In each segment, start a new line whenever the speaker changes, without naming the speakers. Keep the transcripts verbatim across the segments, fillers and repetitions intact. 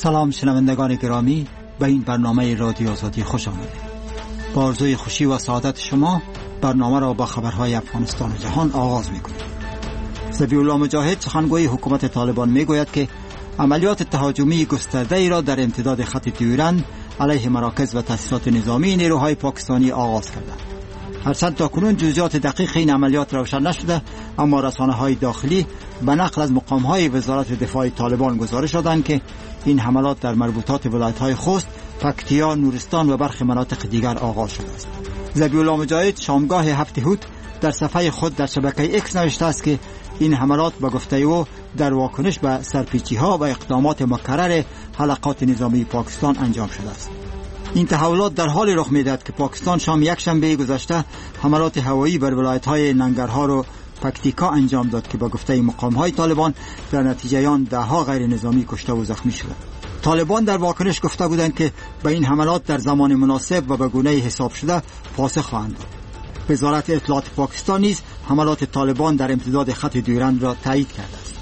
سلام شنوندگان گرامی، به این برنامه رادیو آزادی خوش آمدید. با آرزوی خوشی و سعادت شما برنامه را با خبرهای افغانستان و جهان آغاز می‌کنیم. ذبیح الله مجاهد سخنگوی حکومت طالبان میگوید که عملیات تهاجمی گسترده‌ای را در امتداد خط دیورند علیه مراکز و تأسیسات نظامی نیروهای پاکستانی آغاز کردند. هرچند تاکنون جزئیات دقیق این عملیات روشن نشده، اما رسانه‌های داخلی به نقل از مقام‌های وزارت دفاع طالبان گزارش دادند که این حملات در مربوطات ولایت‌های خوست، پکتیا، نورستان و برخی مناطق دیگر آغاز شده است. ذبیح الله مجاهد شامگاه هفت هوت در صفحه خود در شبکه ایکس نوشته است که این حملات به گفته او در واکنش به سرپیچی‌ها و اقدامات مکرر حلقات نظامی پاکستان انجام شده است. این تحولات در حالی رخ می‌دهد که پاکستان شام یک شنبه گذشته حملات هوایی بر ولایت‌های ننگرهار و پکتیکا انجام داد که با گفته مقام‌های طالبان در نتیجه آن ده‌ها غیر نظامی کشته و زخمی شدند. طالبان در واکنش گفته بودند که به این حملات در زمان مناسب و به گونه‌ای حساب شده پاسخ خواهند داد. وزارت اطلاعات پاکستان نیز حملات طالبان در امتداد خط دیورند را تایید کرده است.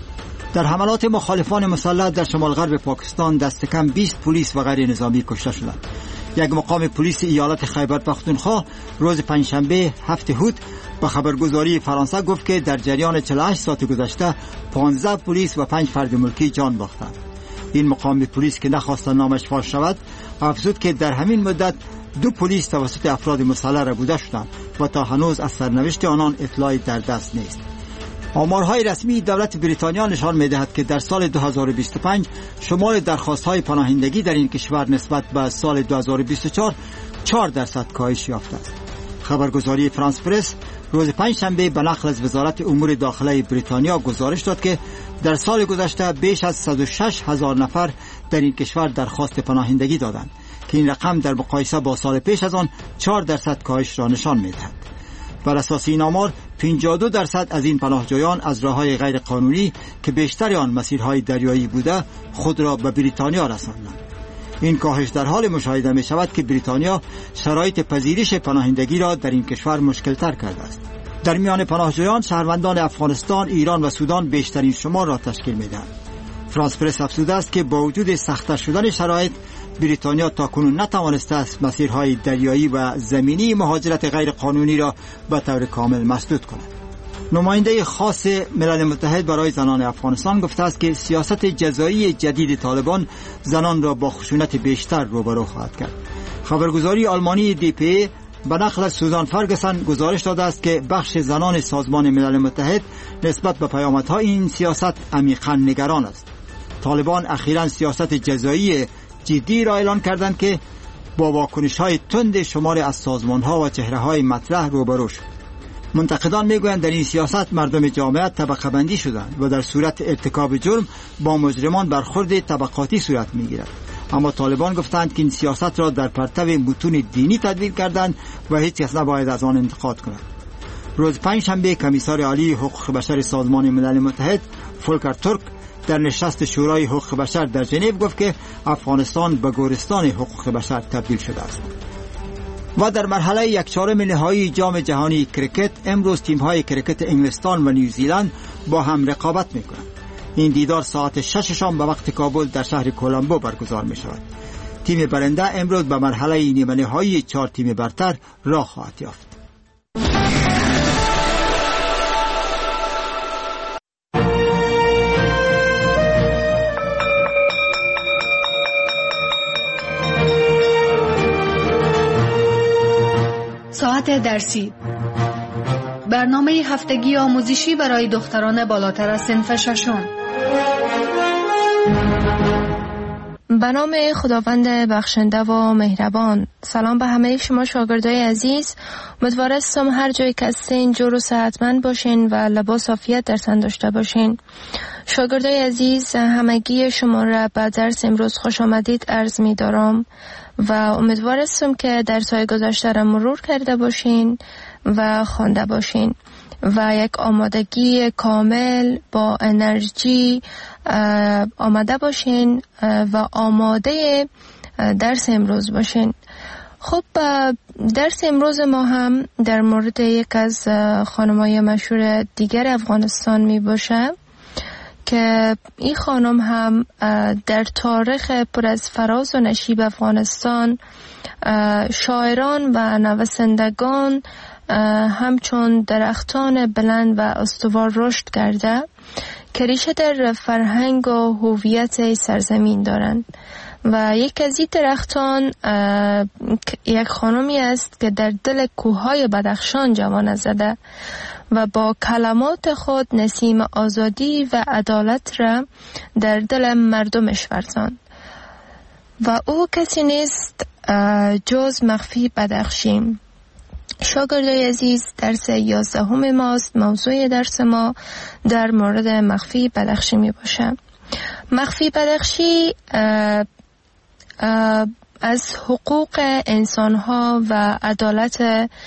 در حملات مخالفان مسلح در شمال غرب پاکستان دست کم بیست پلیس و غیر نظامی کشته شدند. یک مقام پلیس ایالت خیبر پختونخوا روز پنجشنبه هفت هوت با خبرگزاری فرانسه گفت که در جریان چهل و هشت ساعت گذشته پانزده پلیس و پنج فرد ملکی جان باختند. این مقام پلیس که نخواست نامش فاش شود افزود که در همین مدت دو پلیس توسط افراد مسلح ربوده شدند و تا هنوز از سرنوشت آنان اطلاعی در دست نیست. آمارهای رسمی دولت بریتانیا نشان می‌دهد که در سال دو هزار و بیست و پنج شمار درخواست‌های پناهندگی در این کشور نسبت به سال دو هزار و بیست و چهار چهار درصد کاهش یافته است. خبرگزاری فرانس پرس روز پنجشنبه به نقل از وزارت امور داخله بریتانیا گزارش داد که در سال گذشته بیش از صد و شش هزار نفر در این کشور درخواست پناهندگی دادند که این رقم در مقایسه با سال پیش از آن چهار درصد کاهش را نشان می‌دهد. بر اساس این آمار پنجاه و دو درصد از این پناهجویان از راه‌های غیر قانونی که بیشتر آن مسیرهای دریایی بوده خود را به بریتانیا رساندند. این کاهش در حال مشاهده می شود که بریتانیا شرایط پذیرش پناهندگی را در این کشور مشکل‌تر کرده است. در میان پناهجویان شهروندان افغانستان، ایران و سودان بیشترین شمار را تشکیل می‌دهند. فرانس پرس افزوده است که با وجود سخت‌تر شدن شرایط، بریتانیا تاکنون نتوانسته است مسیرهای دریایی و زمینی مهاجرت غیر قانونی را به طور کامل مسدود کند. نماینده خاص ملل متحد برای زنان افغانستان گفته است که سیاست جزایی جدید طالبان زنان را با خشونت بیشتر روبرو خواهد کرد. خبرگزاری آلمانی دی پی به نقل از سوزان فرگسون گزارش داده است که بخش زنان سازمان ملل متحد نسبت به پیامدهای این سیاست عمیقاً نگران است. طالبان اخیراً سیاست جزایی جدی را اعلان کردند که با واکنش‌های تند شمار از سازمان‌ها و چهره‌های مطرح روبرو شد. منتقدان میگویند در این سیاست مردم جامعه طبقه بندی شدند و در صورت ارتکاب جرم با مجرمان برخورد طبقاتی صورت میگیرد. اما طالبان گفتند که این سیاست را در پرتو متون دینی تدوین کردند و هیچ کس نباید از آن انتقاد کند. روز پنجشنبه کمیسار عالی حقوق بشر سازمان ملل متحد فولکر تورک در نشست شورای حقوق بشر در ژنو گفت که افغانستان به گورستان حقوق بشر تبدیل شده است. و در مرحله یک چهارم نهایی جام جهانی کرکت امروز تیم‌های کرکت انگلستان و نیوزیلند با هم رقابت می‌کنند. این دیدار ساعت شش شام به وقت کابل در شهر کولمبو برگزار می‌شود. تیم برنده امروز به مرحله نیمه نهایی چهار تیم برتر راه خواهد یافت.
ساعت درسی، برنامه هفتگی آموزشی برای دختران بالاتر از صنف ششم.
به نام خداوند بخشنده و مهربان. سلام به همه شما شاگردای عزیز. امیدوارم هر جایی که هستین جور و صحتمند باشین و لباس عافیت در تن داشته باشین. شاگردای عزیز، همگی شما را به درس امروز خوش آمدید عرض می دارم و امیدوارم که درس‌های گذشته را مرور کرده باشین و خوانده باشین و یک آمادگی کامل با انرژی آماده باشین و آماده درس امروز باشین. خب درس امروز ما هم در مورد یک از خانم‌های مشهور دیگر افغانستان می باشه که این خانم هم در تاریخ پر از فراز و نشیب افغانستان شاعران و نویسندگان همچون درختان بلند و استوار رشد کرده که ریشه در فرهنگ و هویت سرزمین دارند و یک از این درختان یک خانمی است که در دل کوههای بدخشان جوانه زده و با کلمات خود نسیم آزادی و عدالت را در دل مردمش ورزاند و او کسی نیست جز مخفی بدخشی. شاگردای عزیز، درس یازدهم ماست. موضوع درس ما در مورد مخفی بدخشی می باشه. مخفی بدخشی اه اه از حقوق انسانها و عدالت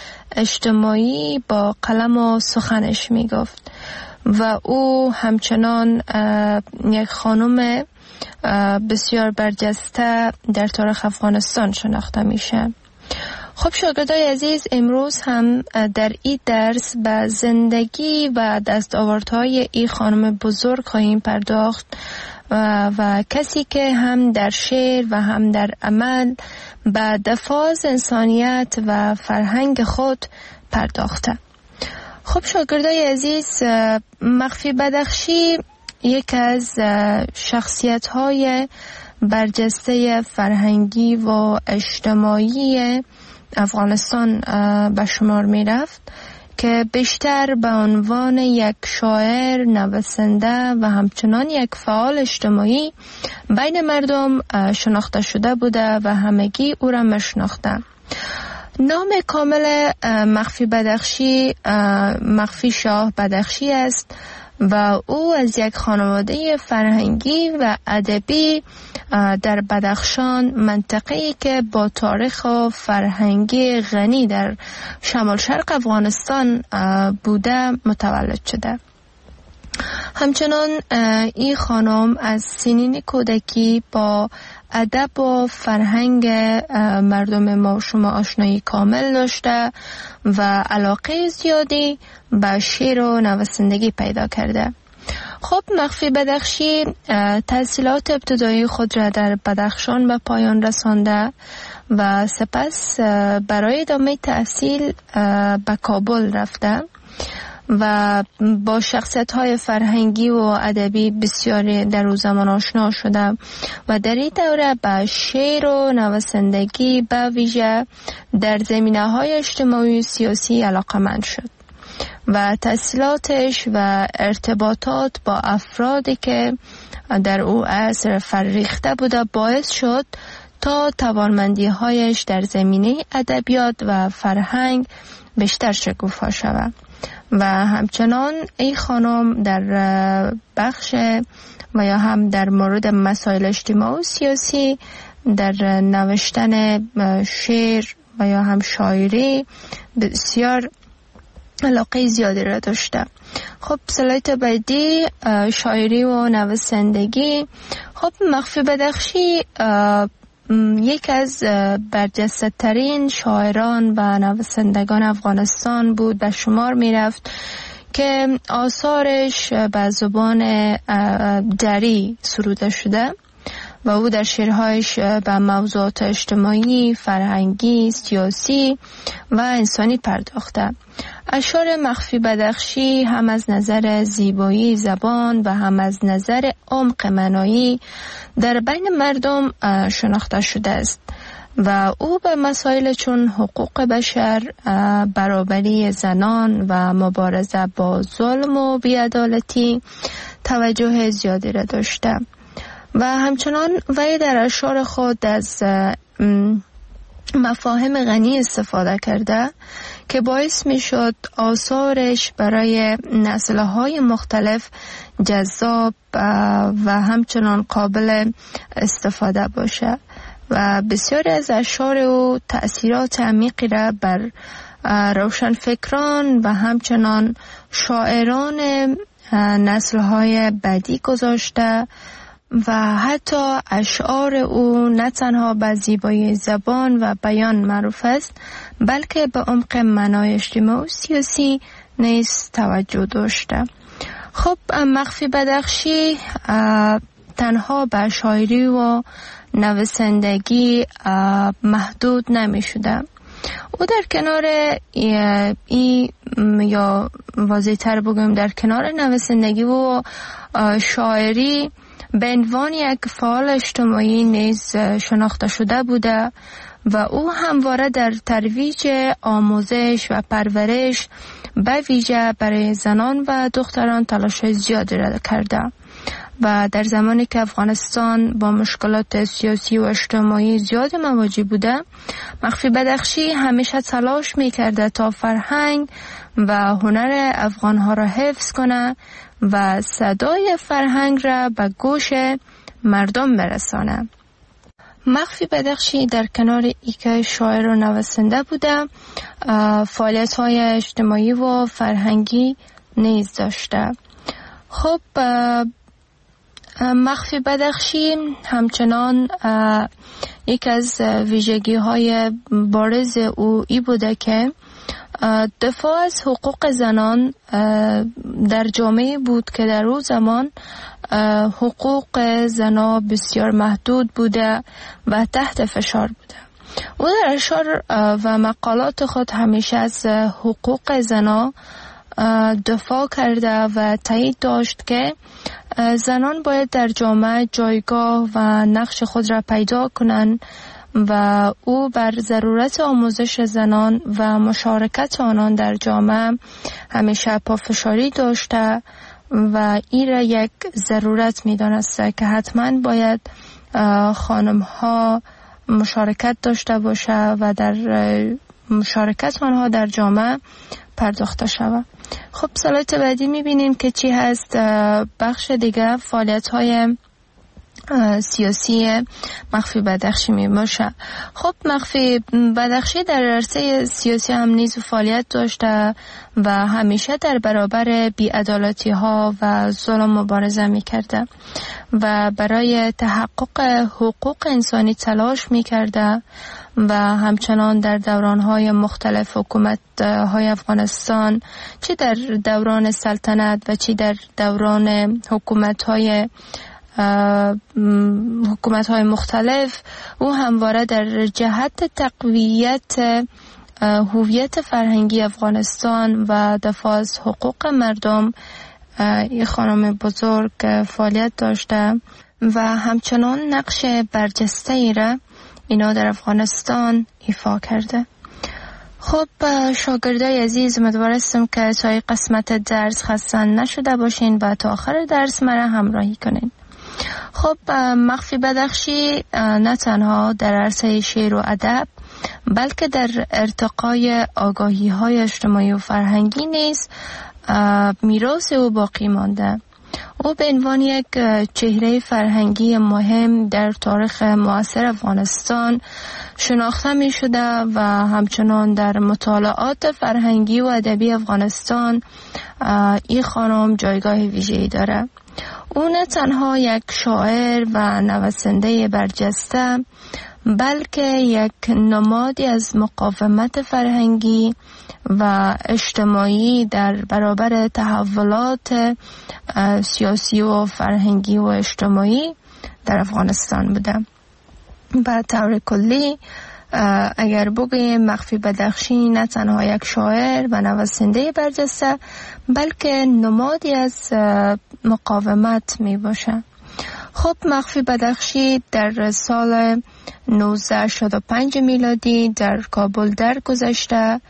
اجتماعی با قلم و سخنش می گفت و او همچنان یک خانم بسیار برجسته در تاریخ افغانستان شناخته میشه. خب شاگردای عزیز، امروز هم در این درس به زندگی و دستاوردهای این خانم بزرگ خواهیم پرداخت و, و کسی که هم در شعر و هم در عمل به دفاع از انسانیت و فرهنگ خود پرداخته. خب شاگردای عزیز، مخفی بدخشی یک از شخصیت‌های برجسته فرهنگی و اجتماعی افغانستان به شمار می رفت که بیشتر به عنوان یک شاعر، نویسنده و همچنان یک فعال اجتماعی بین مردم شناخته شده بوده و همگی او را میشناختند. نام کامل مخفی بدخشی مخفی شاه بدخشی است و او از یک خانواده فرهنگی و ادبی در بدخشان، منطقه‌ای که با تاریخ و فرهنگی غنی در شمال شرق افغانستان بوده متولد شده. همچنان این خانم از سنین کودکی با ادب و فرهنگ مردم ما شما آشنایی کامل داشته و علاقه زیادی به شعر و نویسندگی پیدا کرده. خب مخفی بدخشی تحصیلات ابتدایی خود را در بدخشان به پایان رسانده و سپس برای ادامه تحصیل به کابل رفته و با شخصیت‌های فرهنگی و ادبی بسیاری در او زمان آشنا شده و در این دوره به شعر و نویسندگی به ویژه در زمینه‌های اجتماعی و سیاسی علاقه‌مند شد و تحصیلاتش و ارتباطات با افرادی که در او عصر فرریخته بوده باعث شد تا توانمندی‌هایش در زمینه ادبیات و فرهنگ بیشتر شکوفا شود و همچنان این خانم در بخش و یا هم در مورد مسائل اجتماعی و سیاسی در نوشتن شعر و یا هم شاعری بسیار علاقه زیادی را داشته. خب سلایت بعدی شاعری و نویسندگی. خب مخفی بدخشی یک از برجسته ترین شاعران و نویسندگان افغانستان بود به شمار می رفت که آثارش به زبان دری سروده شده و او در شعرهایش به موضوعات اجتماعی، فرهنگی، سیاسی و انسانی پرداخته. اشعار مخفی بدخشی هم از نظر زیبایی زبان و هم از نظر عمق معنایی در بین مردم شناخته شده است و او به مسائل چون حقوق بشر، برابری زنان و مبارزه با ظلم و بی‌عدالتی توجه زیادی را داشته و همچنان وی در اشعار خود از مفاهیم غنی استفاده کرده که باعث می شد آثارش برای نسل‌های مختلف جذاب و همچنان قابل استفاده باشه و بسیاری از اشعار او تأثیرات عمیقی را بر روشنفکران و همچنان شاعران نسل‌های بعدی گذاشته و حتی اشعار او نه تنها به زیبایی زبان و بیان معروف است بلکه به عمق معنای اجتماعی و سیاسی نیز توجه داشته. خب مخفی بدخشی تنها به شاعری و نویسندگی محدود نمی شده. او در کنار ای, ای یا واضح تر بگویم در کنار نویسندگی و شاعری به عنوان یک فعال اجتماعی نیز شناخته شده بوده و او همواره در ترویج آموزش و پرورش به ویژه برای زنان و دختران تلاش زیادی را کرده و در زمانی که افغانستان با مشکلات سیاسی و اجتماعی زیاد مواجه بوده، مخفی بدخشی همیشه تلاش میکرده تا فرهنگ و هنر افغانها را حفظ کنه و صدای فرهنگ را به گوش مردم برسانه. مخفی بدخشی در کنار اینکه شاعر و نویسنده بوده، فعالیت‌های اجتماعی و فرهنگی نیز داشته. خب مخفی بدخشی همچنان یک از ویژگی های بارز او ای بوده که دفاع از حقوق زنان در جامعه بود که در اون زمان حقوق زنان بسیار محدود بوده و تحت فشار بوده. او در اشعار و مقالات خود همیشه از حقوق زنان دفاع کرده و تایید داشت که زنان باید در جامعه جایگاه و نقش خود را پیدا کنند و او بر ضرورت آموزش زنان و مشارکت آنان در جامعه همیشه پافشاری داشته و این را یک ضرورت می دانسته که حتما باید خانم ها مشارکت داشته باشه و در مشارکت آنها در جامعه پرداخته شود. خب سلایت بعدی میبینیم که چی هست. بخش دیگه فعالیت های سیاسی مخفی بدخشی می باشه. خب مخفی بدخشی در عرصه سیاسی هم نیز فعالیت داشته و همیشه در برابر بی‌عدالتی ها و ظلم مبارزه می کرده و برای تحقق حقوق انسانی تلاش می کرده و همچنان در دوران‌های مختلف حکومت های افغانستان، چه در دوران سلطنت و چه در دوران حکومت‌های حکومت‌های مختلف، او همواره در جهت تقویت هویت فرهنگی افغانستان و دفاع از حقوق مردم این خانم بزرگ فعالیت داشته و همچنان نقش برجسته‌ای را اینا در افغانستان ایفا کرده. خب شاگردای عزیز، امیدوارم که تا قسمت درس خسته نشده باشین و تا آخر درس مرا همراهی کنین. خب مخفی بدخشی نه تنها در عرصه شعر و ادب بلکه در ارتقای آگاهی های اجتماعی و فرهنگی نیز میراث او باقی مانده. او به عنوان یک چهره فرهنگی مهم در تاریخ معاصر افغانستان شناخته می شده و همچنان در مطالعات فرهنگی و ادبی افغانستان این خانم جایگاه ویژه‌ای داره. او نه تنها یک شاعر و نویسنده برجسته بلکه یک نمادی از مقاومت فرهنگی و اجتماعی در برابر تحولات سیاسی و فرهنگی و اجتماعی در افغانستان بوده. به طور کلی اگر بگویم مخفی بدخشی نه تنها یک شاعر و نویسنده برجسته بلکه نمادی از مقاومت می باشه. خب مخفی بدخشی در سال نوزده هشتاد و پنج میلادی در کابل درگذشته.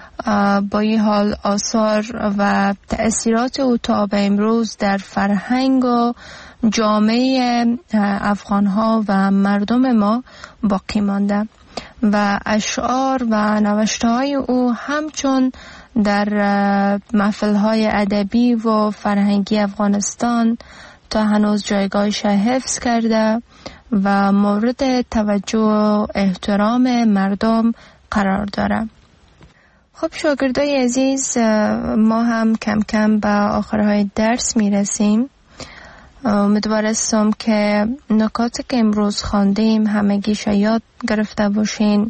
با این حال آثار و تأثیرات او تا به امروز در فرهنگ و جامعه افغانها و مردم ما باقی مانده و اشعار و نوشته‌های او همچون در محفل‌های ادبی و فرهنگی افغانستان تا هنوز جایگاهش حفظ کرده و مورد توجه و احترام مردم قرار داره. خب شاگردای عزیز، ما هم کم کم به آخرهای درس میرسیم. امیدوارم که نکاتی که امروز خواندیم همگیش یاد گرفته باشین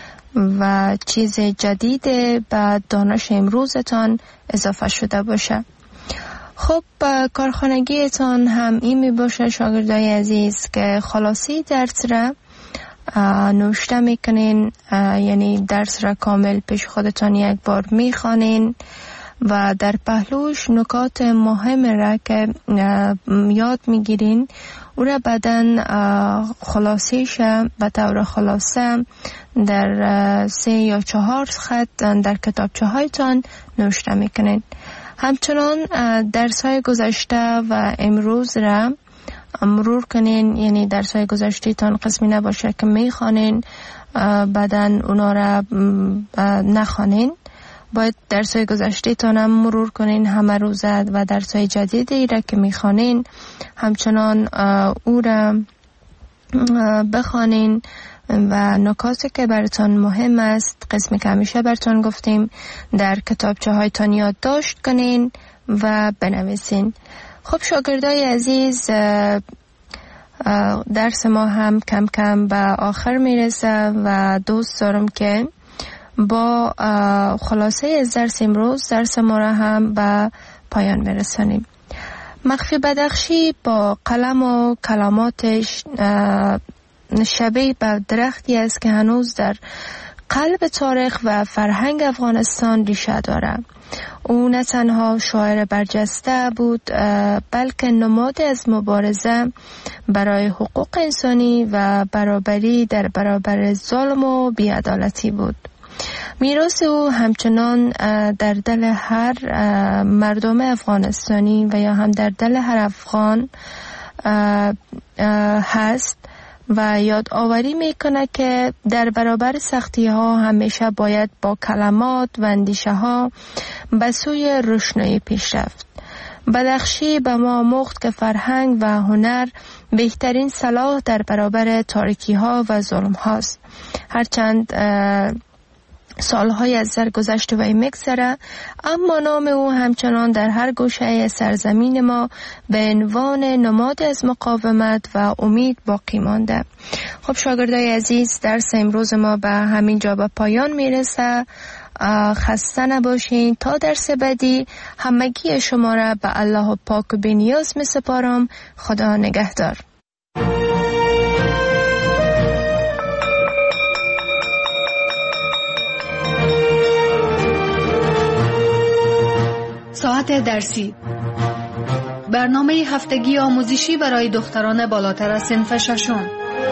و چیز جدید به دانش امروزتان اضافه شده باشه. خب کارخانگیتان هم این می باشه شاگردای عزیز که خلاصی درس را نوشته میکنین، یعنی درس را کامل پیش خودتان یک بار میخوانین و در پهلوش نکات مهم را که یاد میگیرین او را بعدن خلاصیش به طور خلاصه در سه یا چهار خط در کتابچه هایتان نوشته میکنین. همچنان درس های گذشته و امروز را مرور کنین، یعنی درس های گذشته تان قسمی نباشه که میخوانین بعدن اونا را نخوانین. باید درس های گذشته تان هم مرور کنین همه روزه و درس های جدیدی را که میخوانین همچنان او را بخوانین و نکاتی که براتون مهم است، قسمی که همیشه براتون گفتیم، در کتابچه هایتان یادداشت کنین و بنویسین. خب شاگردای عزیز، درس ما هم کم کم به آخر میرسه و دوست دارم که با خلاصه از درس امروز درس ما را هم به پایان برسانیم. مخفی بدخشی با قلم و کلماتش شبیه به درختی است که هنوز در قلب تاریخ و فرهنگ افغانستان ریشه دارد. او نه تنها شاعر برجسته بود بلکه نماد از مبارزه برای حقوق انسانی و برابری در برابر ظلم و بی‌عدالتی بود. میراث او همچنان در دل هر مردم افغانستانی و یا هم در دل هر افغان هست و یادآوری میکنه که در برابر سختی ها همیشه باید با کلمات و اندیشه ها به سوی روشنایی پیش رفت. بدخشی به ما آموخت که فرهنگ و هنر بهترین سلاح در برابر تاریکی ها و ظلم هاست. هرچند سالهای از سر گذشته و میگذره، اما نام او همچنان در هر گوشه سرزمین ما به عنوان نماد از مقاومت و امید باقی مانده. خب شاگردای عزیز، درس امروز ما به همین جا به پایان میرسه. خسته نباشین. تا درس بعدی همگی شما را به الله پاک و بی‌نیاز می سپارم. خدا نگهدار.
ساعت درسی، برنامه هفتگی آموزشی برای دختران بالاتر از صنف ششم.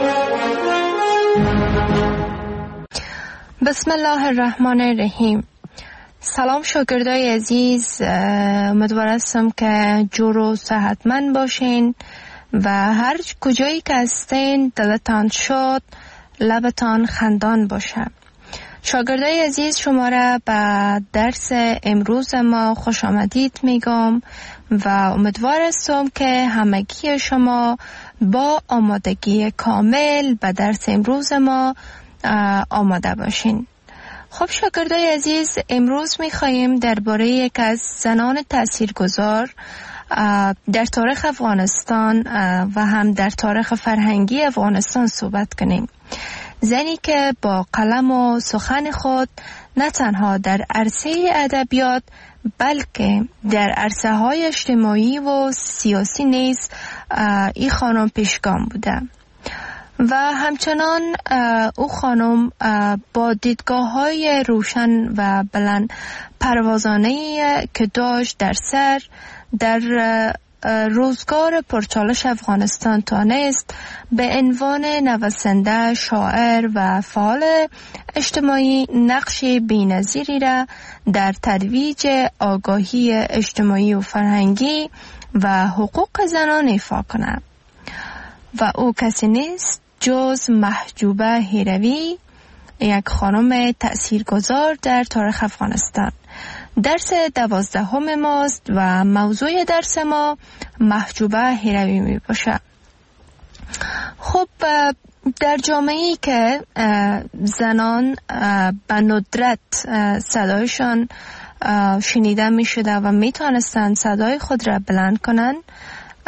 بسم الله الرحمن الرحیم. سلام شاگردای عزیز، امیدوار هستم که جور و صحتمند باشین و هر کجایی که هستین دلتان شاد، لبتان خندان باشه. شاگردای عزیز، شما را به درس امروز ما خوش آمدید میگم و امیدوار هستم که همگی شما با آمادگی کامل به درس امروز ما آماده باشین. خب شاگردای عزیز، امروز میخواییم درباره یک از زنان تاثیرگذار در تاریخ افغانستان و هم در تاریخ فرهنگی افغانستان صحبت کنیم. زنی که با قلم و سخن خود نه تنها در عرصه ادبیات بلکه در عرصه های اجتماعی و سیاسی نیز این خانم پیشگام بوده و همچنان او خانم با دیدگاه های روشن و بلند پروازانه‌ای که داشت در سر در روزگار پرچالش افغانستان توانست به عنوان نویسنده، شاعر و فعال اجتماعی نقش بی‌نظیری را در ترویج آگاهی اجتماعی و فرهنگی و حقوق زنان ایفا کند و او کسی نیست جز محجوبه هیروی، یک خانم تأثیرگذار در تاریخ افغانستان. درس دوازدهم ماست و موضوع درس ما محجوبه هیروی می باشه. خب در جامعه‌ای که زنان به ندرت صدایشان شنیده می شده و می توانستند صدای خود را بلند کنند،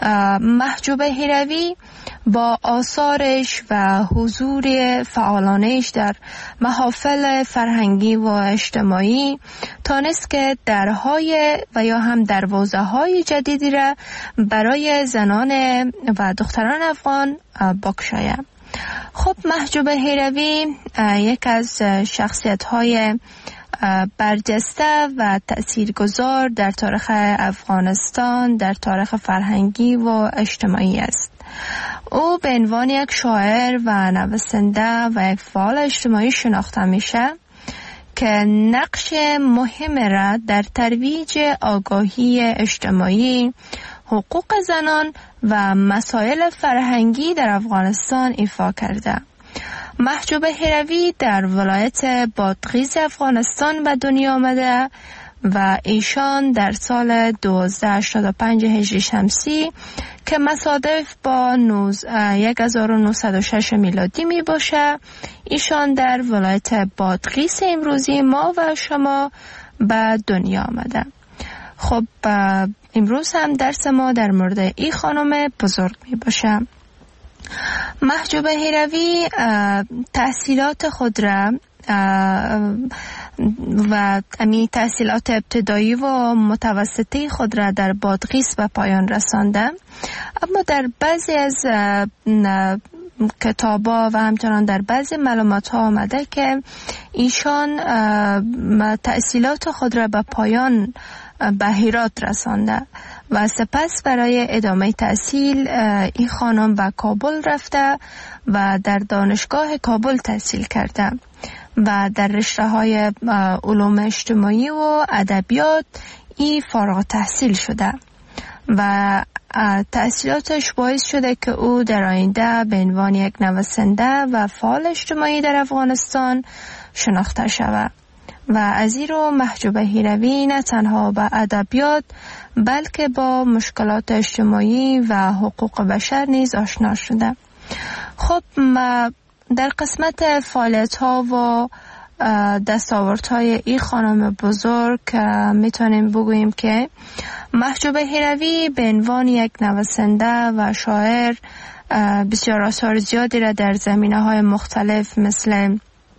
محجوب هیروی با آثارش و حضور فعالانش در محافل فرهنگی و اجتماعی تانست که درهای و یا هم دروازه های جدیدی را برای زنان و دختران افغان بگشاید. خب محجوب هیروی یک از شخصیت های برجسته و تأثیرگذار در تاریخ افغانستان، در تاریخ فرهنگی و اجتماعی است. او به عنوان یک شاعر و نویسنده و یک فعال اجتماعی شناخته میشه که نقش مهم را در ترویج آگاهی اجتماعی، حقوق زنان و مسائل فرهنگی در افغانستان ایفا کرده. محجوب هیروی در ولایت بادغیس افغانستان به دنیا آمده و ایشان در سال دوازده هشتاد و پنج هجری شمسی که مصادف با هزار و نهصد و شش میلادی می باشه، ایشان در ولایت بادغیس امروزی ما و شما به دنیا آمده. خب امروز هم درس ما در مورد این خانم بزرگ می باشه. محجوب هیروی تحصیلات خود را و امی تحصیلات ابتدایی و متوسطی خود را در بادغیس به پایان رسانده، اما در بعضی از کتابا و همچنان در بعضی معلومات ها آمده که ایشان تحصیلات خود را به پایان به هرات رسانده و سپس برای ادامه تحصیل این خانم به کابل رفته و در دانشگاه کابل تحصیل کرده و در رشته های علوم اجتماعی و ادبیات این فارغ تحصیل شده و تحصیلاتش باعث شده که او در آینده به عنوان یک نویسنده و فعال اجتماعی در افغانستان شناخته شود. و از این رو محجوب هیروی نه تنها با ادبیات بلکه با مشکلات اجتماعی و حقوق بشر نیز آشنا شده. خب در قسمت فعالیت ها و دستاورد های این خانم بزرگ میتونیم بگوییم که محجوب هیروی به عنوان یک نویسنده و شاعر بسیار آثار زیادی را در زمینه های مختلف مثل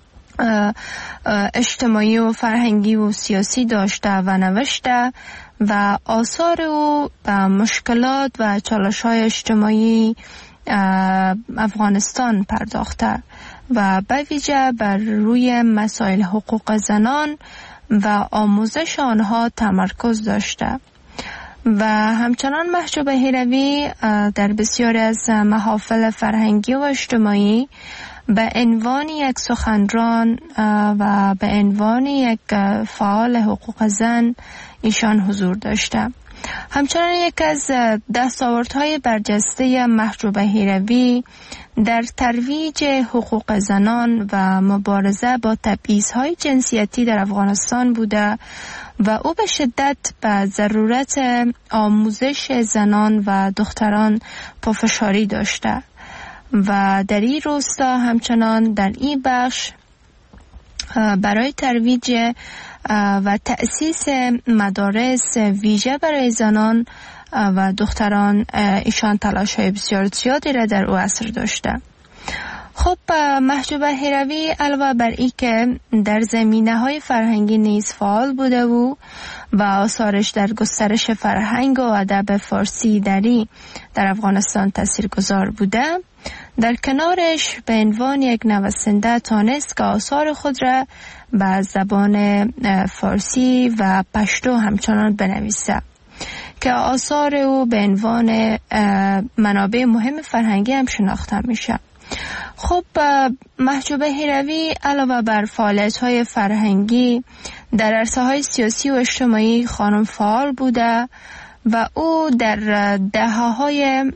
اجتماعی و فرهنگی و سیاسی داشته و نوشته و آثار او به مشکلات و چالش‌های اجتماعی افغانستان پرداخته و به ویژه بر روی مسائل حقوق زنان و آموزش آنها تمرکز داشته. و همچنان محجوب هیروی در بسیاری از محافل فرهنگی و اجتماعی به عنوان یک سخنران و به عنوان یک فعال حقوق زن ایشان حضور داشته. همچنان یک از دستاوردهای برجسته محجوب هیروی در ترویج حقوق زنان و مبارزه با تبعیض‌های جنسیتی در افغانستان بوده و او به شدت به ضرورت آموزش زنان و دختران پافشاری داشته و در این راستا همچنان در این بخش برای ترویج و تأسیس مدارس ویژه برای زنان و دختران ایشان تلاش های بسیار زیادی را در او عصر داشته. خب محجوب هیروی علاوه بر این که در زمینه های فرهنگی نیز فعال بوده و و آثارش در گسترش فرهنگ و ادب فارسی دری در افغانستان تاثیرگذار بوده، در کنارش به عنوان یک نویسنده تانست که آثار خود را به زبان فارسی و پشتو همچنان بنویسه که آثار او به عنوان منابع مهم فرهنگی هم شناخته میشه. خب محجوب هیروی علاوه بر فعالیت‌های فرهنگی در عرصه‌های سیاسی و اجتماعی خانم فعال بوده و او در دهه‌های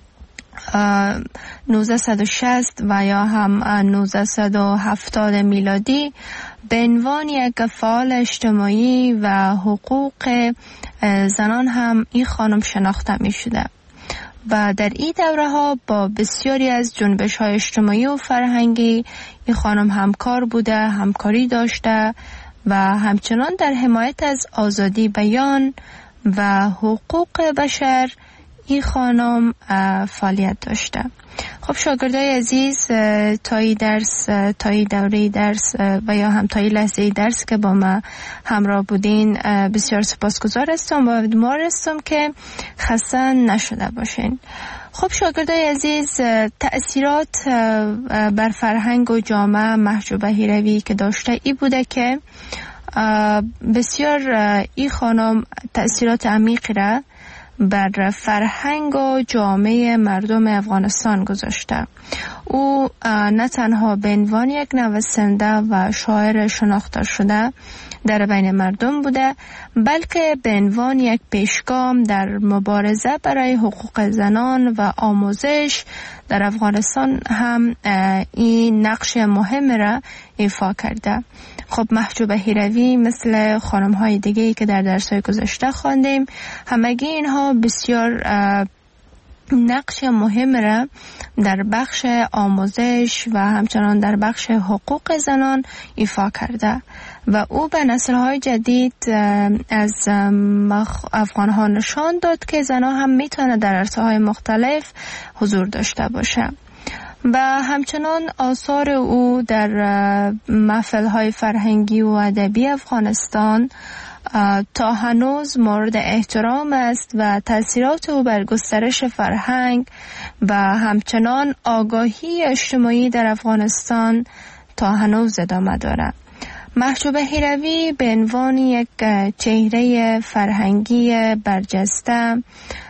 نوزده شصت و یا هم نوزده هفتاد میلادی به عنوان یک فعال اجتماعی و حقوق زنان هم این خانم شناخته می شده و در این دوره ها با بسیاری از جنبش های اجتماعی و فرهنگی این خانم همکار بوده، همکاری داشته و همچنان در حمایت از آزادی بیان و حقوق بشر این خانم فعالیت داشته. خب شاگردای عزیز، تایی درس تایی دوره درس و یا هم تایی لحظه درس که با ما همراه بودین بسیار سپاسگزار هستم و امیدوار هستم که خسته نشده باشین. خب شاگردای عزیز، تأثیرات بر فرهنگ و جامعه محجوبه هیروی که داشته ای بوده که بسیار این خانم تأثیرات عمیقی را بر فرهنگ و جامعه مردم افغانستان گذاشته. او نه تنها به عنوان یک نویسنده و شاعر شناخته شده در بین مردم بوده، بلکه به عنوان یک پیشگام در مبارزه برای حقوق زنان و آموزش در افغانستان هم این نقش مهم را ایفا کرده. خب محجوبه هیروی مثل خانم های دیگه که در درس‌های گذشته خواندیم، همگی اینها بسیار نقش مهم را در بخش آموزش و همچنان در بخش حقوق زنان ایفا کرده و او به نسل‌های جدید از افغان‌ها نشان داد که زنان هم میتونه در عرصه‌های مختلف حضور داشته باشه. و همچنان آثار او در محفل‌های فرهنگی و ادبی افغانستان تا هنوز مورد احترام است و تأثیرات او بر گسترش فرهنگ و همچنان آگاهی اجتماعی در افغانستان تا هنوز ادامه دارد. محجوبه هیروی به عنوان یک چهره فرهنگی برجسته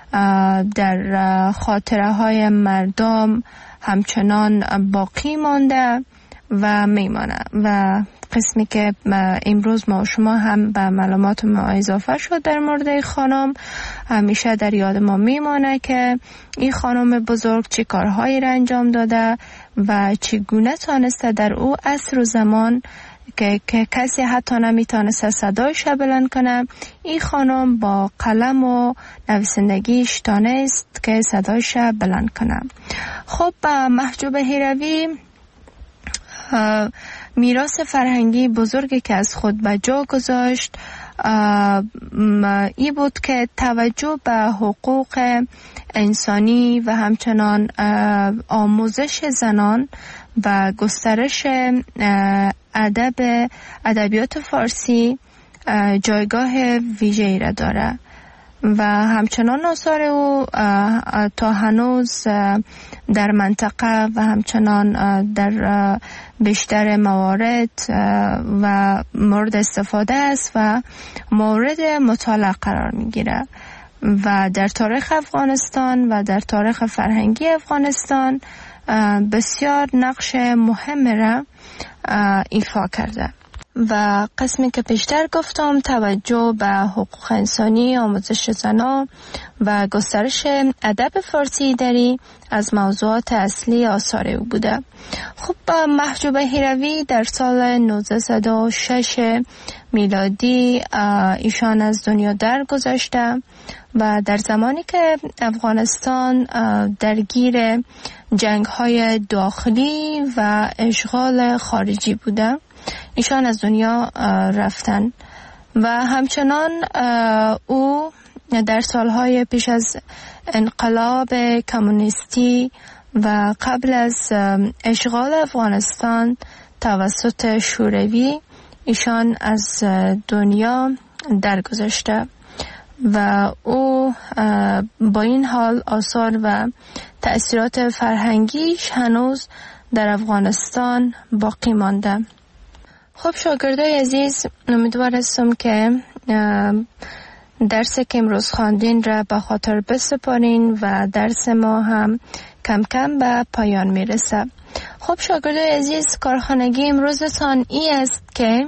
در خاطره های مردم همچنان باقی مانده و میمانه و قسمی که امروز ما و شما هم به معلومات ما اضافه شد در مورد این خانم همیشه در یاد ما میمانه که این خانم بزرگ چه کارهایی را انجام داده و چگونه تانسته در او عصر و زمان که, که کسی حتی نمیتونسته صدایش بلند کنه، این خانم با قلم و نویسندگیش تانست که صدایش بلند کنه. خب محجوبه هیروی میراث فرهنگی بزرگی که از خود به جا گذاشت ای بود که توجه به حقوق انسانی و همچنان آموزش زنان و گسترش ادب ادبیات فارسی جایگاه ویژه‌ای را داره و همچنان آثار او تا هنوز در منطقه و همچنان در بیشتر موارد و مورد استفاده است و مورد مطالعه قرار میگیره و در تاریخ افغانستان و در تاریخ فرهنگی افغانستان بسیار نقش مهم را ایفا کرده. و قسمی که پیشتر گفتم توجه به حقوق انسانی، آموزش زنان و گسترش ادب فارسی دری از موضوعات اصلی آثار او بوده. خب محجوبه هیروی در سال نوزده و شش میلادی ایشان از دنیا درگذشته و در زمانی که افغانستان درگیر جنگ‌های داخلی و اشغال خارجی بوده ایشان از دنیا رفتن و همچنان او در سالهای پیش از انقلاب کمونیستی و قبل از اشغال افغانستان توسط شوروی ایشان از دنیا درگذشته و او با این حال آثار و تأثیرات فرهنگیش هنوز در افغانستان باقی مانده. خب شاگردای عزیز، امیدوار هستم که درس که امروز خواندین را به خاطر بسپارین و درس ما هم کم کم به پایان میرسه. خب شاگردای عزیز، کارخانگی امروزتان ای است که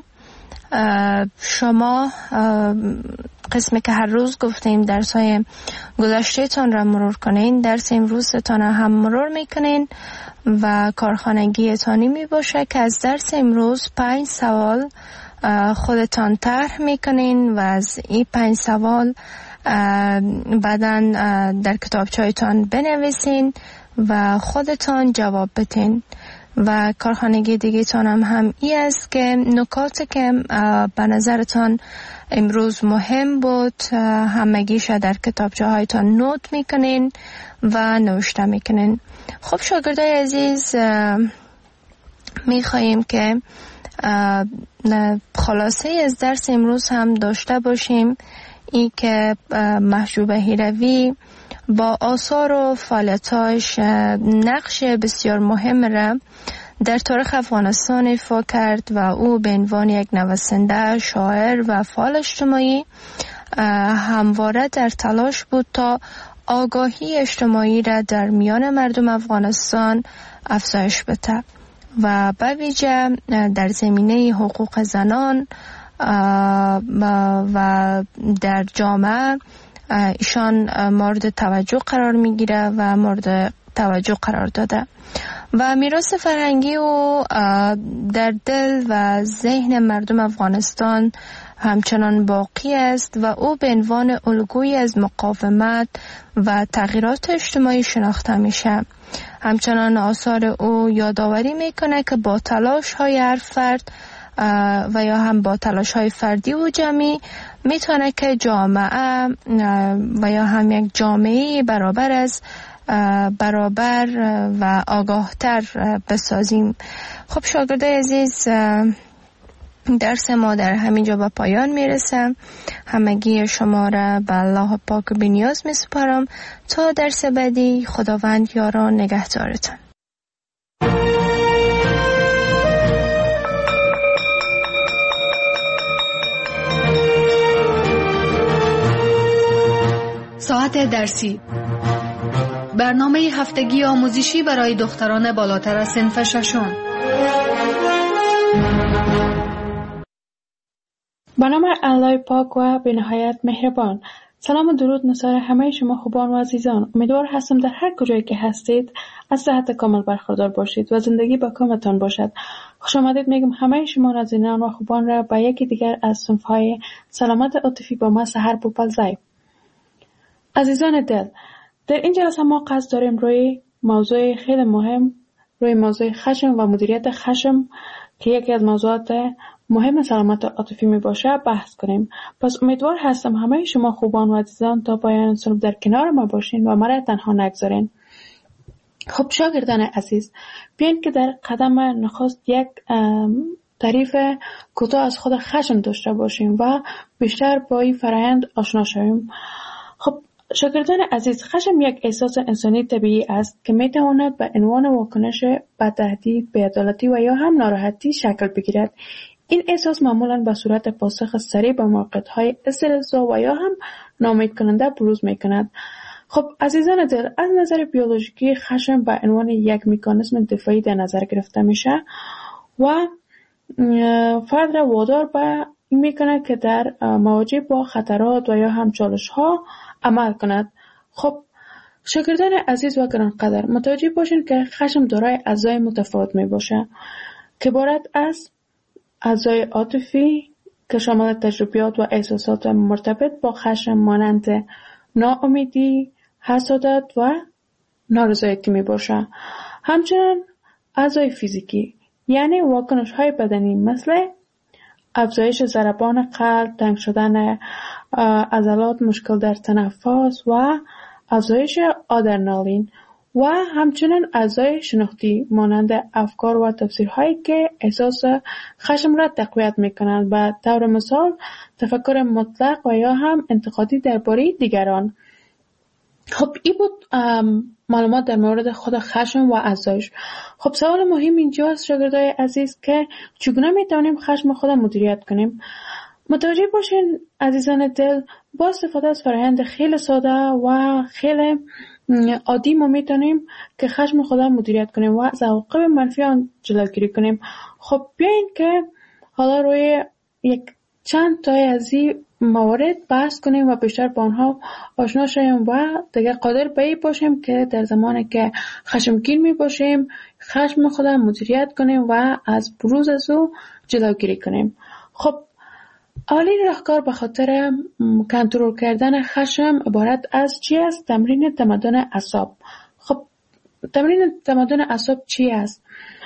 شما قسمی که هر روز گفتیم درس های گذشته تان را مرور کنین، درس امروزتان هم مرور میکنین و کارخانگی تانی می باشه که از درس امروز پنج سوال خودتان طرح میکنین و از این پنج سوال بعداً در کتابچه‌تان بنویسین و خودتان جواب بدین و کارخانگی دیگه تانم هم ای است که نکاتی که به نظرتان امروز مهم بود همگیش در کتابچه هایتان نوت میکنین و نوشته میکنین. خب شاگردای عزیز، میخواییم که خلاصه از درس امروز هم داشته باشیم، این که محجوب هیروی با آثار و فعالیتاش نقش بسیار مهم را در تاریخ افغانستان ایفا کرد و او به عنوان یک نویسنده، شاعر و فعال اجتماعی همواره در تلاش بود تا آگاهی اجتماعی را در میان مردم افغانستان افزایش بده و به ویژه در زمینه حقوق زنان و در جامعه ایشان مورد توجه قرار میگیره و مورد توجه قرار داده و میراث فرهنگی او در دل و ذهن مردم افغانستان همچنان باقی است و او به عنوان الگویی از مقاومت و تغییرات اجتماعی شناخته میشه. همچنان آثار او یادآوری میکنه که با تلاش های هر فرد و یا هم با تلاش های فردی و جمعی میتونه که جامعه و یا هم یک جامعه برابر از برابر و آگاهتر بسازیم. خب شاگردای عزیز، درس ما در همینجا به پایان میرسه. همگی شما را به الله پاک و بی‌نیاز میسپارم تا درس بعدی. خداوند یاران نگهدارتان.
ساعت درسی، برنامه هفتگی آموزشی برای دختران بالاتر از صنف ششم.
به نام الله پاک و به نهایت مهربان. سلام و درود نثار همه شما خوبان و عزیزان. امیدوار هستم در هر کجایی که هستید از صحت کامل برخوردار باشید و زندگی با کامتان باشد. خوش آمدید میگم همه شما نازنینان و خوبان را به یکی دیگر از صنف‌های سلامت عاطفی با ما سحر بوپلزای. عزیزان دل، در این جلسه ما قصد داریم روی موضوع خیلی مهم، روی موضوع خشم و مدیریت خشم که یکی از موضوعات مهم سلامت عاطفی می باشه بحث کنیم. پس امیدوار هستم همه شما خوبان و عزیزان تا پایان صنف در کنار ما باشین و مرا تنها نگذارین. خب شاگردان عزیز، بیاین که در قدم نخست یک تعریف کوتاه از خود خشم داشته باشیم و بیشتر با این فرآیند آشنا شویم. خب شاگردان عزیز، خشم یک احساس انسانی طبیعی است که می تواند به عنوان واکنش به تهدید، بی‌عدالتی و یا هم ناراحتی شکل بگیرد. این احساس معمولاً به صورت پاسخ سریع به موقعیت‌های استرس‌زا و یا هم ناامید کننده بروز می‌کند. خب عزیزان دل، از نظر بیولوژیکی خشم به عنوان یک مکانیزم دفاعی در نظر گرفته میشه و فرد را وادار به این میکنه که در مواجه با خطرات و یا هم چالش‌ها عمل کند. خب شاگردان عزیز و گرانقدر، متوجه باشین که خشم دارای اجزای متفاوت می باشه که عبارت از اجزای عاطفی که شامل تجربیات و احساسات مرتبط با خشم مانند ناامیدی، حسادت و نارضایتی می باشه. همچنین اجزای فیزیکی یعنی واکنش های بدنی مثل افزایش ضربان قلب، تنگ شدن عضلات، مشکل در تنفس و افزایش آدرنالین و همچنین اعضای شناختی مانند افکار و تفسیرهایی که احساس خشم را تقویت میکنند. به طور مثال تفکر مطلق و یا هم انتقادی درباره دیگران. خب این بود معلومات در مورد خود خشم و اعضایش. خب سوال مهم اینجاست شاگردای عزیز که چگونه میتونیم خشم خود مدیریت کنیم؟ متوجه باشین عزیزان دل، با استفاده از فرآیند خیلی ساده و خیلی عادی ما میتونیم که خشم خود مدیریت کنیم و از عواقب منفی آن جلوگیری کنیم. خب بیاین که حالا روی یک چند تای از این موارد بحث کنیم و بیشتر با آنها آشنا شویم و دیگه قادر به این باشیم که در زمانی که خشمگین می باشیم خشم خود مدیریت کنیم و از بروز از او جلوگیری کنیم. خب اولین راهکار به خاطر کنترل کردن خشم عبارت از چی است؟ تمرین تمدن اعصاب. خب تمرین تمدن اعصاب چی است؟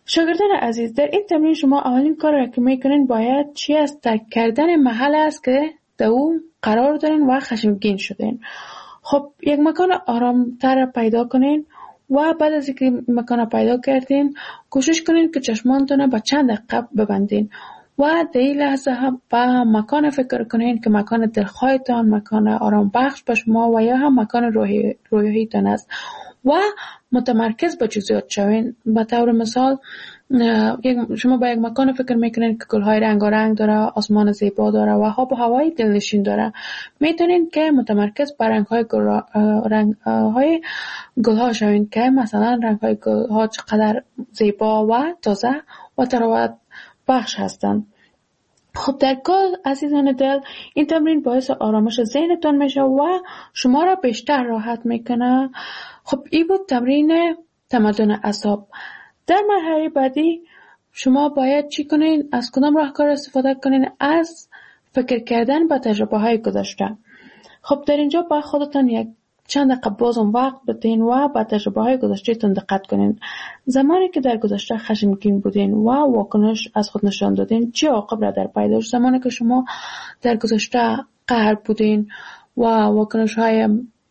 شاگردان عزیز، در این تمرین شما اولین کار را که میکنین باید چی است؟ ترک کردن محل است که در او قرار دارین و خشمگین شدین. خب یک مکان آرامتر پیدا کنین و بعد از اینکه مکان پیدا کردین کوشش کنین که چشمانتون به چند دقیقه ببندین و در این لحظه هم به مکان فکر کنین که مکان دلخواهتان، مکان آرام بخش به شما و یا هم مکان روحی روحیتان است و متمرکز به جزئیات شوین. به طور مثال شما به یک مکان فکر میکنین که گلهای رنگارنگ داره، آسمان زیبا داره و آب و هوای دلنشین داره. میتونین که متمرکز بر رنگهای گل رنگهای گلها شوین که مثلا رنگهای گلها چقدر زیبا و تازه و تراوت بخش هستند. خب در کل عزیزان دل، این تمرین باعث آرامش ذهنتون میشه و شما را بیشتر راحت میکنه. خب این بود تمرین تمدن اعصاب. در مرحله بعدی شما باید چی کنین؟ از کدام راهکار استفاده کنین؟ از فکر کردن با تجربه های گذشته. خب در اینجا با خودتان یک چند دقیقه بازم وقت بدین و با تجربه های گذشته تون دقت کنین. زمانی که در گذشته خشمگین بودین و واکنش از خود نشان دادین چه عواقب را در پی داشت؟ زمانی که شما در گذشته قهر بودین و واکنش های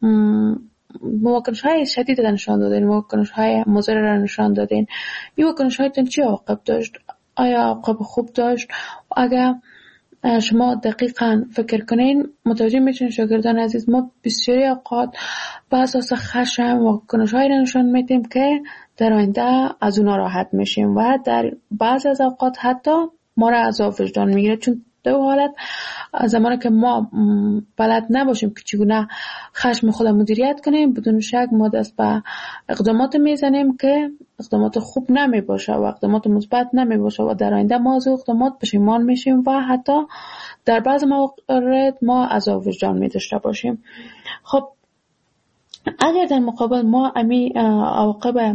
واکنش های شدید را نشان دادین، واکنش های مضر را نشان دادین، این واکنش هایتون چه عواقب داشت؟ آیا عواقب خوب داشت؟ و اگر شما دقیقاً فکر کنین متوجه میشین شاگردان عزیز، ما بسیاری اوقات به اساس خشم و واکنش‌هایی را نشان میدیم که در آینده از اونا راحت میشیم و در بعض از اوقات حتی ما را عذاب وجدان میگیره. چون در حالت زمانی که ما بلد نباشیم که چگونه خشم خود مدیریت کنیم، بدون شک ما دست به اقدامات میزنیم که اقدامات خوب نمی باشه و اقدامات مثبت نمی باشه و در آینده ما از اقدامات پشیمان میشیم و حتی در بعض موارد ما عذاب وجدان می داشته باشیم. خب اگر در مقابل ما امی عواقب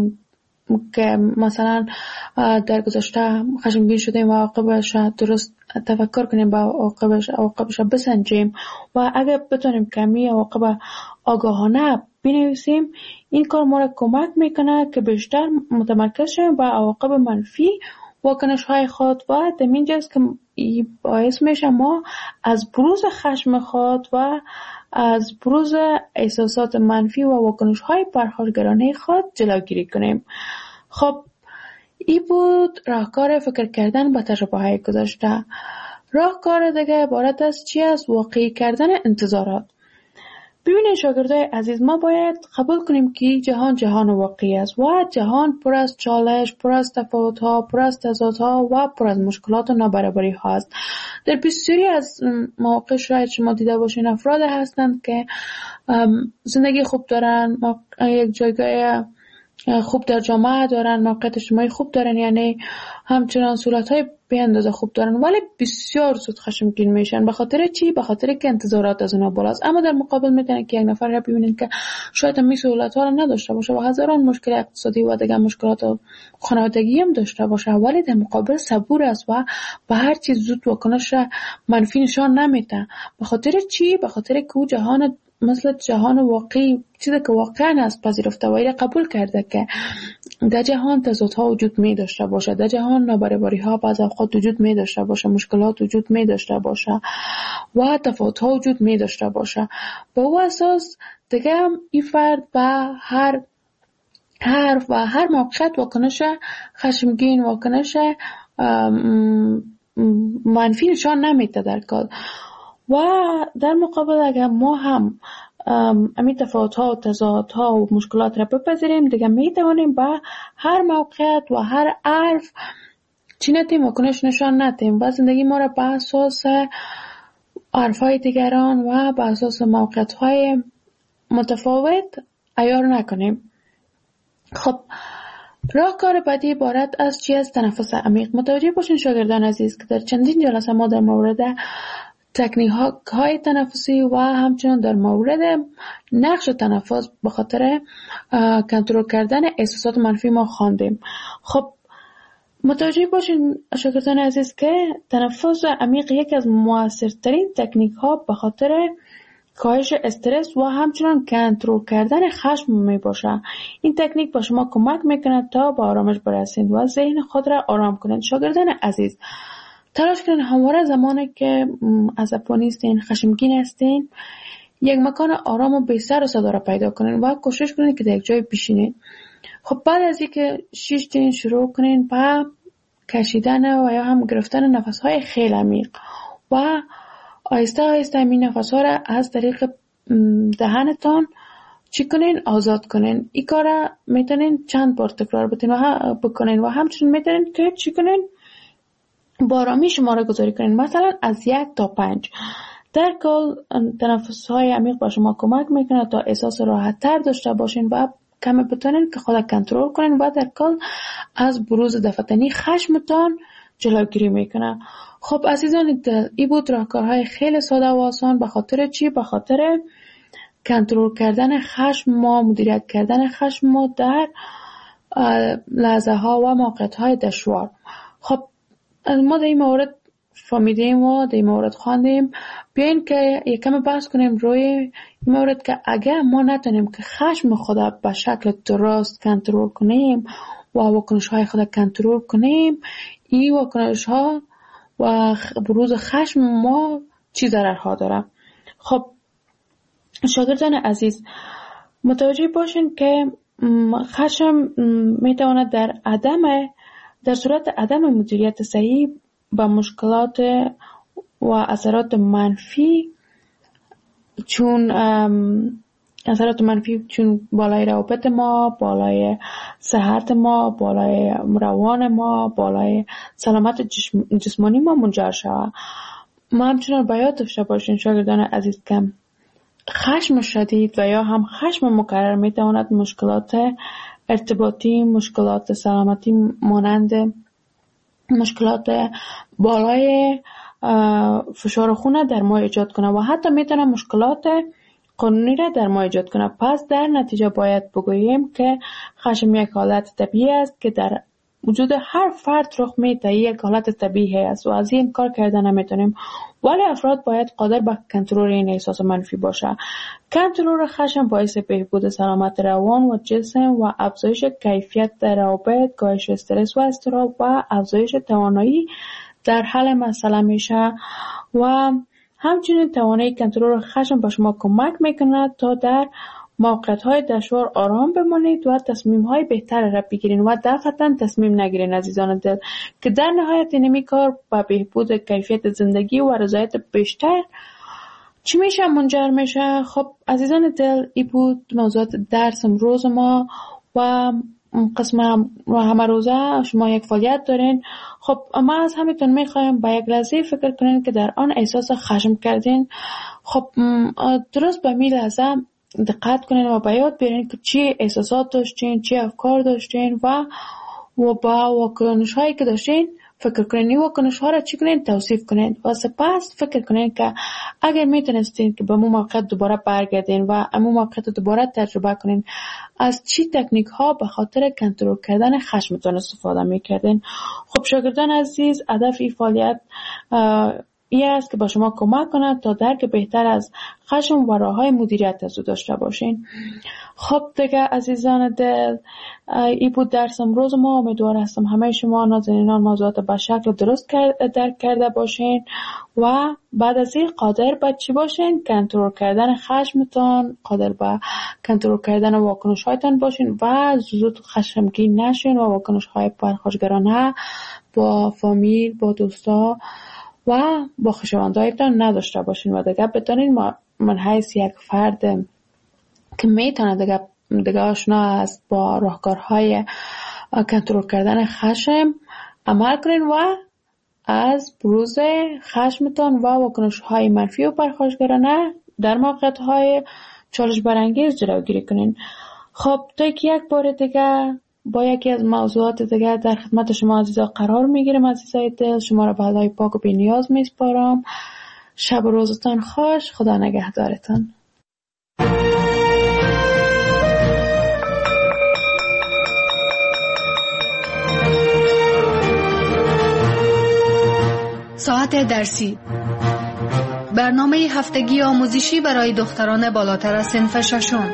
که مثلا در گذشته خشمگین شدیم و عواقبش درست تفکر کنیم با عواقبش عواقبش بسنجیم و اگر بتونیم کمی عواقب آگاهانه بنویسیم، این کار ما را کمک میکنه که بیشتر متمرکز شویم با عواقب منفی واکنش های خود و در اینجاست که باعث میشه ما از بروز خشم خود و از بروز احساسات منفی و واکنش های پرخاشگرانه خود جلوگیری کنیم. خب این بود راهکار فکر کردن با تجربه های گذشته. راهکار دیگه عبارت از چی است؟ واقعی کردن انتظارات. ببینید شاگردای عزیز، ما باید قبول کنیم که جهان جهان واقعی است و جهان پر از چالش، پر از تفاوت‌ها، پر از تضادها و پر از مشکلات و نابرابری‌ها است. در بسیاری از مواقع شاید شما دیده باشین افراد هستند که زندگی خوب دارن، یک جایگاه خوب در جامعه دارن، موقعیت اجتماعی خوب دارن، یعنی همچنان صورت‌های به اندازه خوب دارن، ولی بسیار زود خشمگین میشن. به خاطر چی؟ به خاطر که انتظارات از اونها بالاست. اما در مقابل میتونن که یک نفر را ببینین که شاید هم این سهولت‌ها را نداشته باشه و هزاران مشکل اقتصادی و دیگر مشکلات خانوادگی هم داشته باشه، ولی در مقابل صبور است و به هر چیز زود واکنش منفی نشان نمیده. به خاطر چی؟ به خاطر که او جهان مثل جهان واقعی، چیزی که واقعا است پذیرفته و ایره قبول کرده که در جهان تضادها وجود می داشته باشه، در جهان نابرابری ها بعض اوقات وجود می داشته باشه، مشکلات وجود می داشته باشه و تفاوت ها وجود می داشته باشه. با او اساس دیگه هم این فرد به هر هر و هر موقعیت واکنش خشمگین، واکنش منفی نشان نمیده در کار. و در مقابل اگر ما هم امی تفاوت‌ها و تضادها و مشکلات را بپذیریم، دیگه می توانیم با هر موقعیت و هر حرف چی نتیم واکنش نشان ندیم و زندگی ما را به اساس حرف‌های دیگران و به اساس موقعیت‌های متفاوت عیار نکنیم. خب راهکار بعدی عبارت از چی است؟ تنفس عمیق. متوجه باشین شاگردان عزیز که در چندین جلسه ما در مورد تکنیک های تنفسی و همچنان در مورد نقش تنفس به خاطر کنترل کردن احساسات منفی ما خواندیم. خب متوجه باشین شاگردان عزیز که تنفس عمیق یکی از موثرترین تکنیک ها به خاطر کاهش استرس و همچنان کنترل کردن خشم می باشه. این تکنیک به شما کمک میکنه تا به آرامش برسید و ذهن خود را آرام کنید. شاگردان عزیز، تلاش کنید همواره زمانی که عصبانی هستین، خشمگین هستین، یک مکان آرام و بی سر و صدا را پیدا کنید و کوشش کنید که در یک جای بشینید. خب بعد از اینکه شیشتین شروع کنید با کشیدن و یا هم گرفتن نفس‌های خیلی عمیق و آهسته آهسته این نفس‌ها را از طریق دهنتان چی کنین؟ آزاد کنین. این کار را میتونین چند بار تکرار بکنین و همچنین میتونین که چی کنین؟ با آرامی شماره گذاری کنین، مثلا از یک تا پنج. در کل تنفس‌های عمیق با شما کمک میکنه تا احساس راحت تر داشته باشین و کمی بتونین که خود کنترل کنین و در کل از بروز دفتنی خشمتان جلوگیری میکنه. خب عزیزان دل، این بود راهکارهای خیلی ساده و آسان. به خاطر چی؟ به خاطر کنترل کردن خشم ما، مدیریت کردن خشم ما در لحظه ها و موقعیت های دشوار. خب ما در این مورد فهمیدیم و در این مورد خواندیم. بیاین که یکم بحث کنیم روی این مورد که اگر ما نتونیم که خشم خدا به شکل درست کنترل کنیم و واکنش های خدا کنترل کنیم، این واکنش ها و بروز خشم ما چی ضررها داره. خب شاگردان عزیز، متوجه باشین که خشم میتواند در عدم در صورت عدم مدیریت صحیح با مشکلات و اثرات منفی چون اثرات منفی چون بالای روابط ما، بالای صحت ما، بالای روان ما، بالای سلامت جسمانی ما منجر شود. ما همچنان باید داشته باشین شاگردان عزیز که خشم شدید و یا هم خشم مکرر میتواند مشکلات ارتباطی، مشکلات سلامتی مانند مشکلات بالای فشار خون در ما ایجاد کنه و حتی میتونه مشکلات قانونی را در ما ایجاد کنه. پس در نتیجه باید بگوییم که خشم یک حالت طبیعی است که در وجود هر فرد رخ میده، یک حالت طبیعی است و از این کار کردن نمیتونیم، ولی افراد باید قادر به کنترل این احساس منفی باشه. کنترل خشم باعث بهبود سلامت روان و جسم و افزایش کیفیت در روابط، کاهش استرس و اضطراب و افزایش توانایی در حل مسئله میشه و همچنین توانایی کنترل خشم به شما کمک میکنه تا در موقعیت‌های دشوار آرام بمانید و تصمیم‌های بهتر را بگیرید و دفعتاً تصمیم نگیرید عزیزان دل، که در نهایت این کار به بهبود کیفیت زندگی و رضایت بیشتر چی میشه منجر میشه. خب عزیزان دل، این بود موضوعات درس امروز ما و قسم همه روزه شما یک فعالیت دارین. خب ما از همیتون میخوایم با یک لحظه فکر کنین که در آن احساس خشم کردین. خب درست به می لحظه دقت کنین و به یاد بیارین که چی احساسات داشتین، چی افکار داشتین و و با واکنش هایی که داشتین فکر کنین. این واکنش ها را چی کنین؟ توصیف کنین و سپس فکر کنین که اگر میتونستین که به مو موقع دوباره برگردین و امو موقع دوباره تجربه کنین، از چی تکنیک ها به خاطر کنترل کردن خشمتون استفاده میکردین. خب شاگردان عزیز، هدف این فعالیت این است که با شما کمک کند تا درک بهتر از خشم و راه‌های مدیریت از او داشته باشین. خب دیگه عزیزان دل، این بود درس امروز ما. امیدوار هستم همه شما نازنینان موضوعات به شکل درست درک کرده باشین و بعد از این قادر به چی باشین؟ کنترل کردن خشمتان، قادر به کنترل کردن واکنش هایتان باشین و زود خشمگین نشین و واکنش های پرخاشگرانه با فامیل، با دوستا و با خویشاوندایتان نداشته باشین و دیگه بتونین من حیث یک فرد که میتونه دیگه دیگه آشنا است با راهکارهای کنترل کردن خشم عمل کنین و از بروز خشمتان و واکنش‌های منفی و پرخاشگرانه در موقعیت‌های چالش برانگیز جلوگیری کنین. خب تا یک بار دیگه با یکی از موضوعات دیگه در خدمت شما عزیزا قرار میگیرم. عزیزای دل، شما را به خدای پاک و بی نیاز میسپارم. شب و روزتان خوش. خدا نگهدارتان.
ساعت درسی برنامه هفتگی آموزشی برای دختران بالاتر از صنف ششم.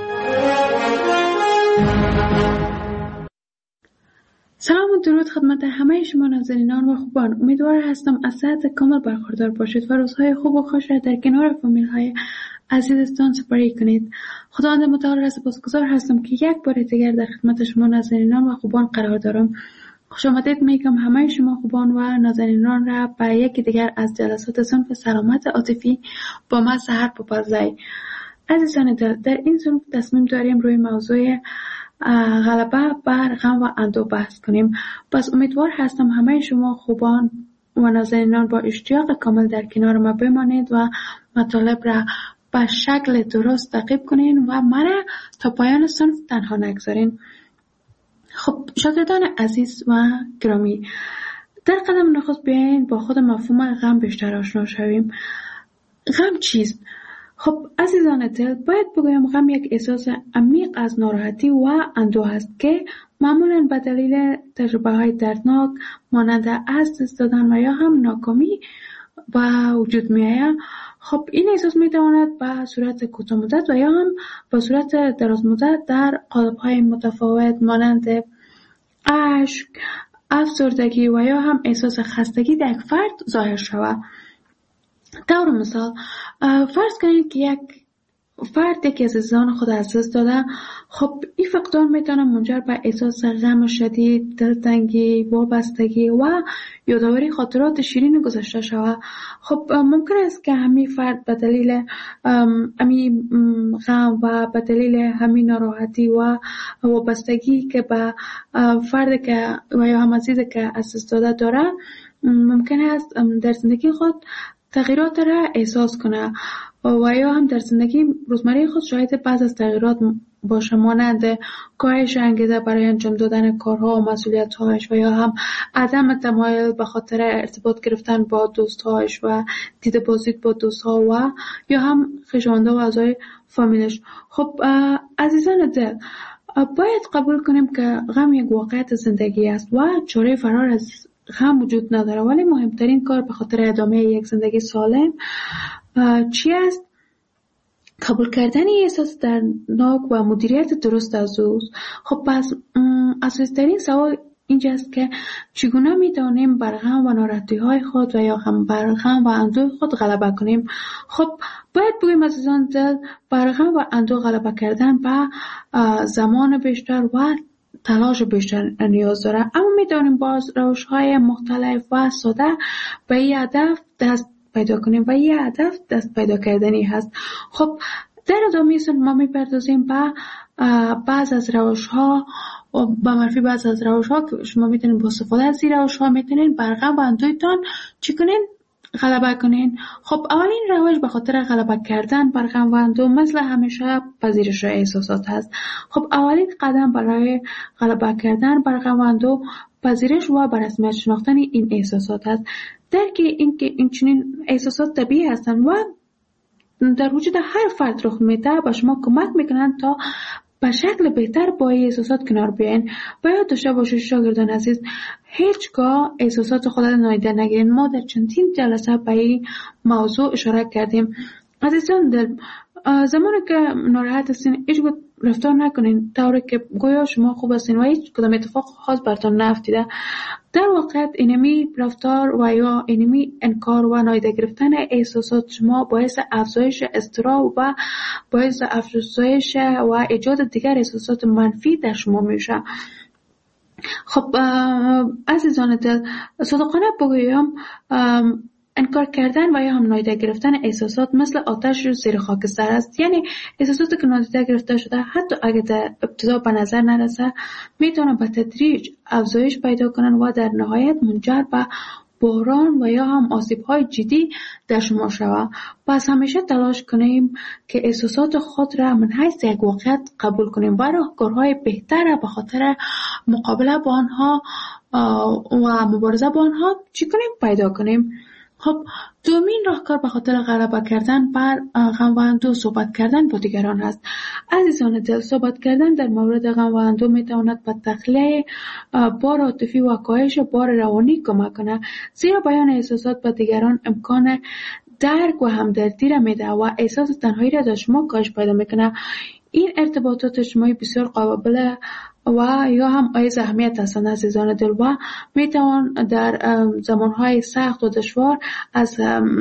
سلام و درود خدمت همه شما ناظرینان و خوبان. امیدوار هستم از صحت کامل برخوردار باشید و روزهای خوب و خوش را در کنار فامیل های عزیزتان سپری کنید. خداوند متعال را سپاسگزار هستم که یک بار دیگر در خدمت شما ناظرینان و خوبان قرار دارم. خوش آمدید میگم همه شما خوبان و ناظرینان را به یکی دیگر از جلسات صنف سلامت عاطفی با من سحر پاپازی. عزیزان دل، در این صنف تصمیم داریم روی موضوع غلبه بر غم و اندوه بحث کنیم. پس امیدوار هستم همه شما خوبان و ناظرینان با اشتیاق کامل در کنار ما بمانید و مطالب را به شکل درست تعقیب کنین و مرا تا پایان صنف تنها نگذارین. خب شاگردان عزیز و گرامی، در قدم نخست بیاین با خود مفهوم غم بیشتر آشنا شویم. غم چیست؟ خب عزیزان دل، باید بگویم غم یک احساس عمیق از ناراحتی و اندوه است که معمولاً به دلیل تجربه های دردناک مانند از دست دادن و یا هم ناکامی به وجود می آید. خب این احساس می تواند به صورت کوتاه مدت و یا هم به صورت دراز مدت در قالب های متفاوت مانند اشک، افسردگی و یا هم احساس خستگی در یک فرد ظاهر شود. طور مثال فرض کنید که یک فرد یکی از عزیزان خود از دست داده. خب این فقدان میتونه منجر به احساس غم شدید، دلتنگی، وابستگی و یادآوری خاطرات شیرین گذشته شود. خب ممکن است که همین فرد به دلیل همین غم و به دلیل همین ناراحتی و وابستگی که به فرد که و یا هم عزیزی که از دست داده داره، ممکن است در زندگی خود تغییرات را احساس کنه و یا هم در زندگی روزمره خود شاهد بعض از تغییرات باشه، مانند کاهش انگیزه برای انجام دادن کارها و مسئولیت‌هایش و یا هم عدم تمایل به خاطر ارتباط گرفتن با دوست‌هایش و دیده بازدید با دوست‌ها و یا هم خویشاوندان و اعضای فامیلش. خب عزیزان دل، باید قبول کنیم که غم یک واقعیت زندگی است و چاره فرار از غم وجود نداره، ولی مهمترین کار به خاطر ادامه یک زندگی سالم چی است؟ قبول کردن احساس دردناک و مدیریت درست از او. خب پس اساسی‌ترین سوال اینجاست که چگونه میتونیم بر غم و ناراحتی های خود و یا هم بر غم و اندوه خود غلبه کنیم. خب باید بگویم عزیزان دل، بر غم و اندوه غلبه کردن به زمان بیشتر و تلاش بیشتر نیاز داره، اما میتونیم باز روش‌های مختلف و ساده به این هدف دست پیدا کنیم و این هدف دست پیدا کردنی هست. خب در ادامه سن ما میپردازیم به بعض از روش‌ها و به معرفی بعض از روش‌ها که شما میتونید با استفاده از این روش‌ها میتونید بر غم و اندوهتان چی کنین؟ غلبه کنین. خب اولین روش به خاطر غلبه کردن بر غم و اندوه مثل همیشه پذیرش احساسات هست. خب اولین قدم برای غلبه کردن بر غم و اندوه پذیرش و به رسمیت شناختن این احساسات هست. درک این که این چنین احساسات طبیعی هستند و در وجود هر فرد رخ میده به شما کمک میکنند تا به شکل بهتر با این احساسات کنار بیاین. باید داشته باشید شاگردان عزیز، هیچگاه احساسات خود را نادیده نگیرین. ما در چندین جلسه به این موضوع اشاره کردیم. عزیزان دل، زمانی که ناراحت هستین هیچ رفتار نکنین طوری که گویا شما خوب هستین و هیچ کدام اتفاق خاص براتون نیفتیده. در واقع اینمی رفتار و یا اینمی انکار و نادیده گرفتن احساسات شما باعث افزایش اضطراب و باعث افزایش و ایجاد دیگر احساسات منفی در شما میشه. خب عزیزان دل، صادقانه بگویم انکار کردن و یا هم نادیده گرفتن احساسات مثل آتش زیر خاکستر است. یعنی احساساتی که نادیده گرفته شده حتی اگه در ابتدا به نظر نرسه میتونه به تدریج افزایش پیدا کنن و در نهایت منجر به بحران و یا هم آسیب‌های جدی در شما شود. پس همیشه تلاش کنیم که احساسات خود را من حیث یک واقعیت قبول کنیم و راهکارهای بهتر به خاطر مقابله با آنها و مبارزه با آنها چی کنیم؟ پیدا کنیم. خب دومین راهکار به خاطر غلبه کردن بر غم و اندوه صحبت کردن با دیگران است. عزیزان دل، صحبت کردن در مورد غم و اندوه میتواند به تخلیه بار عاطفی و کاهش بار روانی کمک کنه، زیرا بیان احساسات با دیگران امکان درک و همدردی را میده و احساس تنهایی را در شما کاهش پیدا میکنه. این ارتباطات اجتماعی بسیار قابل و یا هم ایز اهمیت هستند عزیزان دل و میتوان در زمانهای سخت و دشوار از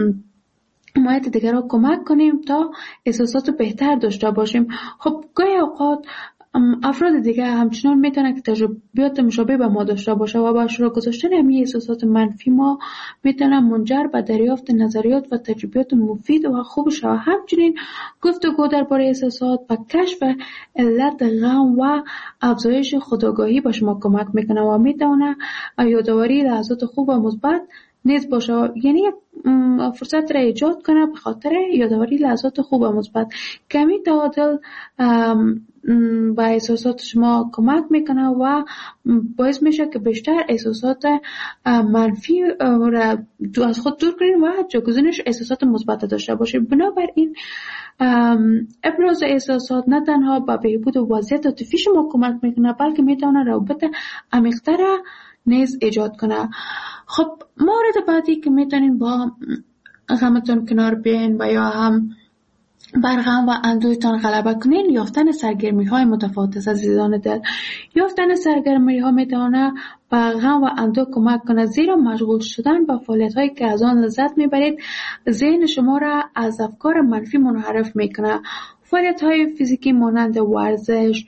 حمایت دیگران کمک کنیم تا احساسات بهتر داشته باشیم. خب گاهی اوقات افراد دیگه همچنان میتونه که تجربیات مشابه به ما داشته باشه و با اشتراک گذاشتن همین احساسات منفی ما میتونه منجر به دریافت نظریات و تجربیات مفید و خوب شه. همچنین گفتگو درباره احساسات و کشف علت غم و افزایش خودآگاهی به شما کمک میکنه و میتونه یادآوری لحظات خوب و مثبت نیز باشه، یعنی فرصت را ایجاد کنه به خاطر یادآوری لحظات خوب و مثبت. کمی تعادل با احساسات شما کمک میکنه و باعث میشه که بیشتر احساسات منفی را از خود دور کنید و جایگزینش احساسات مثبت داشته باشید. بنابراین ابراز احساسات نه تنها به بهبود وضعیت عاطفی شما کمک میکنه بلکه میتونه روابط عمیق‌تر را نیز ایجاد کنه. خب مورد بعدی که میتونین با غمتون کنار بیاین و یا هم بر غم و اندوهتان غلبه کنین یافتن سرگرمی های متفاوت است عزیزان دل. یافتن سرگرمی ها میتونه به غم و اندوه کمک کنه، زیرا مشغول شدن با فعالیت هایی که از آن لذت میبرید ذهن شما را از افکار منفی منحرف میکنه. فعالیت های فیزیکی مانند ورزش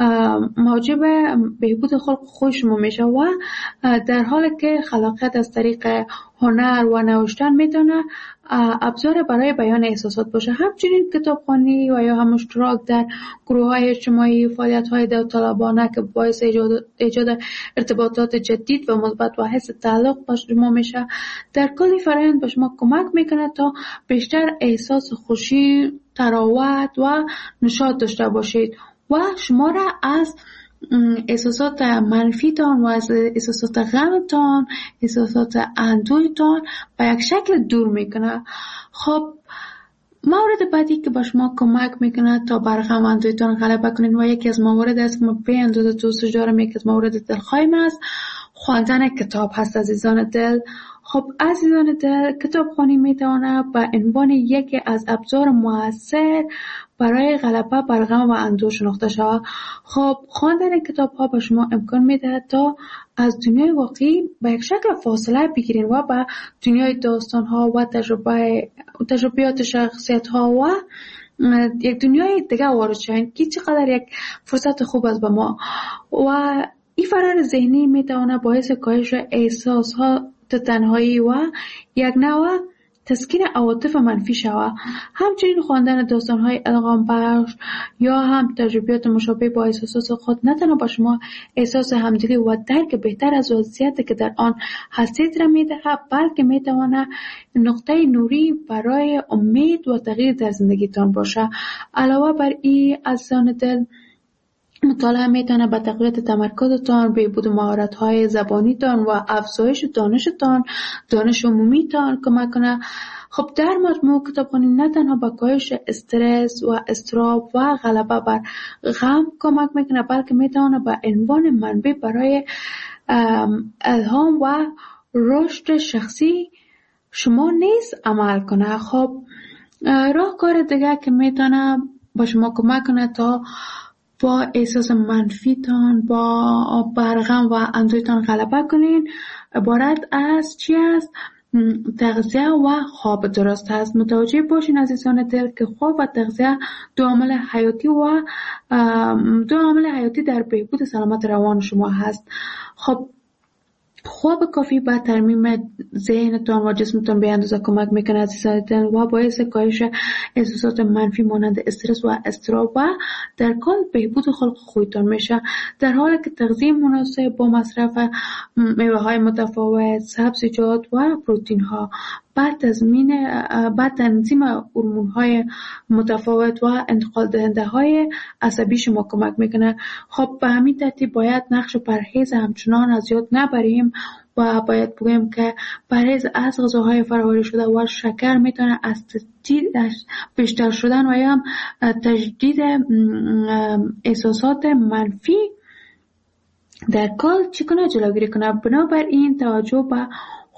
موجب بهبود خلق خوی شما میشه و در حالی که خلاقیت از طریق هنر و نوشتن میتونه ابزار برای بیان احساسات باشه. همچنین کتابخوانی و یا هم اشتراک در گروه های اجتماعی، فعالیت های داوطلبانه که باعث ایجاد, ایجاد ارتباطات جدید و مثبت و حس تعلق با شما میشه، در کلی فرآیند به شما کمک میکنه تا بیشتر احساس خوشی، تراوت و نشاط داشته باشید و شما را از احساسات منفیتان و از احساسات غمتان، احساسات اندوهتان به یک شکل دور میکنه. خب مورد بعدی که به شما کمک میکنه تا بر غم و اندوهتان غلبه کنین و یکی از موارد است که ما به اندازه دوستش دارم، یکی از موارد دلخواهیم است خواندن کتاب هست عزیزان دل. خب عزیزان دل، کتابخوانی میتونه به عنوان یکی از ابزار موثر برای غلبه بر غم و اندوه شناخته شود. خب خواندن کتاب ها به شما امکان میده تا از دنیای واقعی به یک شکل فاصله بگیرین و به دنیای داستان ها و تجربه تجربیات شخصیت ها و یک دنیای دیگه وارد شوین که چقدر یک فرصت خوب است به ما. و این فرار ذهنی میتونه باعث کاهش احساس ها تنهایی و یک نوع تسکین عواطف منفی شود. همچنین خواندن داستان‌های الهام بخش یا هم تجربیات مشابه با احساسات خود نه تنها با شما احساس همدلی و درک بهتر از وضعیتی که در آن هستید را می‌دهد، بلکه می‌تواند نقطه نوری برای امید و تغییر در زندگیتان باشه. علاوه بر این عزیزان دل، مطالعه میتونه به تقویت تمرکزتان، بهبود مهارت‌های زبانیتان و افزایش دانشتان، دانش عمومیتان کمک کنه. خب در مجموع کتابخوانی نه تنها به کاهش استرس و اضطراب و غلبه بر غم کمک میکنه، بلکه میتونه به عنوان منبع برای الهام و رشد شخصی شما نیز عمل کنه. خب راهکار دیگه که میتونه با شما کمک کنه تا با احساس منفیتان، با برغم و اندوهتان غلبه کنین عبارت از چی است؟ تغذیه و خواب درست است. متوجه باشین عزیزان دل که خواب و تغذیه دو عامل حیاتی و دو عامل حیاتی در بهبود سلامت روان شما هست. خب خواب کافی به ترمیم ذهنتان و جسمتان به اندازه کمک میکنه عزیزان دل و باعث کاهش احساسات منفی مانند استرس و اضطراب و در کل بهبود خلق خویتان میشه، در حالی که تغذیه مناسب با مصرف میوه های متفاوت، سبزیجات و پروتئین ها بعد تضمین بعد تنظیم هورمون های متفاوت و انتقال دهنده های عصبی شما کمک میکنه. خب به همین ترتیب باید نقش پرهیز همچنان از یاد نبریم و باید بگویم که پرهیز از غذاهای فرآوری شده و شکر میتونه از تجدید بیشتر شدن و یا تجدید احساسات منفی در کل چی کنه جلوگیری کنه. بنابراین توجه به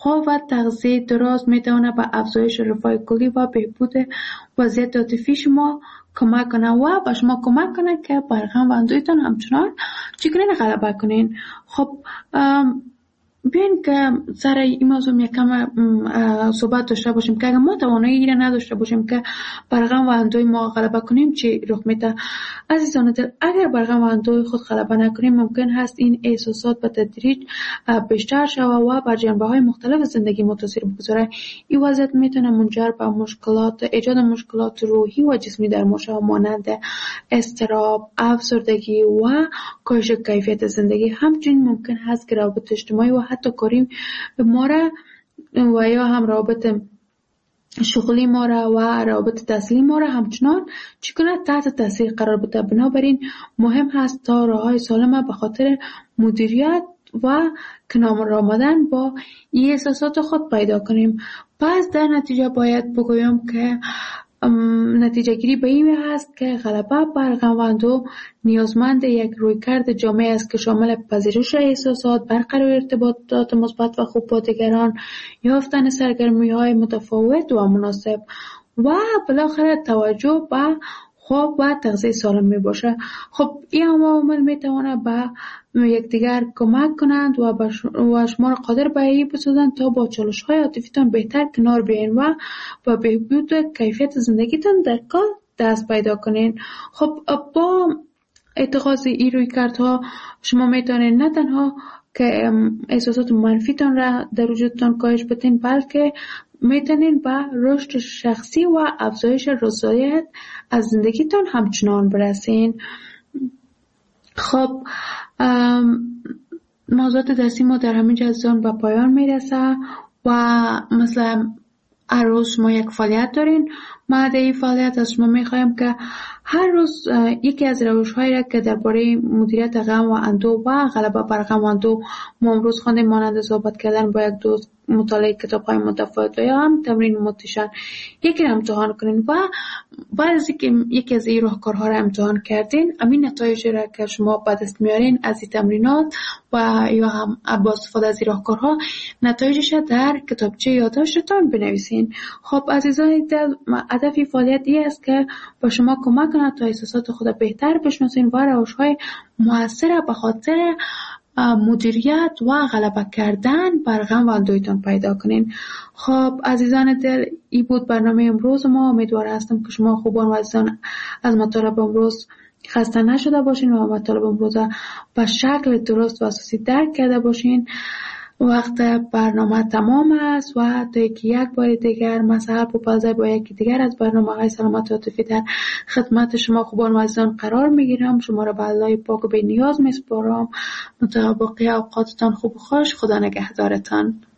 خواب و تغذیه درست میتونه به افزایش رفاه کلی و بهبود وضعیت عاطفی شما کمک کنه و به شما کمک کنه که بر غم و اندوهتان همچنان چگونه غلبه کنین. خب بیاین که سر این موضوع یکم صحبت داشته باشیم که اگر ما توانایی ایره نداشته باشیم که بر غم و اندوه ما غلبه کنیم چی رخ میده. عزیزان دل، اگر بر غم و اندوه خود غلبه نکنیم ممکن هست این احساسات به تدریج بیشتر شود و بر جنبه های مختلف زندگی ما تاثیر بگذاره. این وضعیت میتونه منجر به مشکلات ایجاد مشکلات روحی و جسمی در ما شود، مانند اضطراب، افسردگی و کاهش کیفیت زندگی. همچنین ممکن هست که روابط اجتماعی و حتی کاری ما را و یا هم روابط شغلی ما را و روابط تحصیلی ما را همچنان چگونه تحت تاثیر قرار بده. بنابراین مهم هست تا راههای سالم به خاطر مدیریت و کنار آمدن با این احساسات خود پیدا کنیم. پس در نتیجه باید بگویم که نتیجه گیری به این هست که غلبه بر غم و اندوه نیازمند یک رویکرد جامع است که شامل پذیرش احساسات، برقرار ارتباطات مثبت و خوب با دیگران، یافتن سرگرمی‌های متفاوت و مناسب و بالاخره توجه به خواب و تغذیه سالم می باشه. خب این عوامل می تواند به یکدیگر کمک کنند و و شما را قادر به این بسازند تا با چالش‌های عاطفیتان بهتر کنار بیاین و با بهبود کیفیت زندگیتان در کار دست پیدا کنین. خب با اتخاذ این رویکردها شما میتونید نه تنها که احساسات منفیتان را در وجودتان کاهش بدین، بلکه میتونین به رشد شخصی و افزایش رضایت از زندگیتان همچنان برسین. خب موضوعات درسی ما در همین جزان به پایان میرسه و مثلا هر روز ما یک فعالیت دارین. ما در این فعالیت از شما میخوایم که هر روز یکی از روش‌هایی را که درباره مدیریت غم و اندوه و غلبه بر غم و اندوه ما امروز خواندیم، مانند صحبت کردن با یک دوست، مطالعه کتاب‌های متفاوت یا هم تمرین موتیشن، یکی را امتحان کنین و بعد از اینکه یکی از این راهکارها را امتحان کردین، همین نتایج را که شما به دست میارین از این تمرینات و یا هم با استفاده از این راهکارها نتایجش در کتابچه یادداشتتان بنویسین. خب عزیزان دل، هدف فعالیت این است که با شما کمک کنه تا احساسات خود بهتر بشناسین و روش‌های مؤثر به خاطر مدیریت و غلبه کردن بر غم و اندوهتان پیدا کنین. خب عزیزان دل، این بود برنامه امروز ما. امیدوار هستم که شما خوبان و عزیزان از مطالب امروز خسته نشده باشین و مطالب امروز به شکل درست و اساسی درک کرده باشین. وقت برنامه تمام است و تا یک یک بار دیگر مسئله پوپازای با یکی دیگر از برنامه های سلامت عاطفی در خدمت شما خوبان و عزیزان قرار میگیرم. شما را به الله پاک و بی نیاز میسپارم. مطابق اوقاتتان خوب و خوش. خدا نگهدارتان.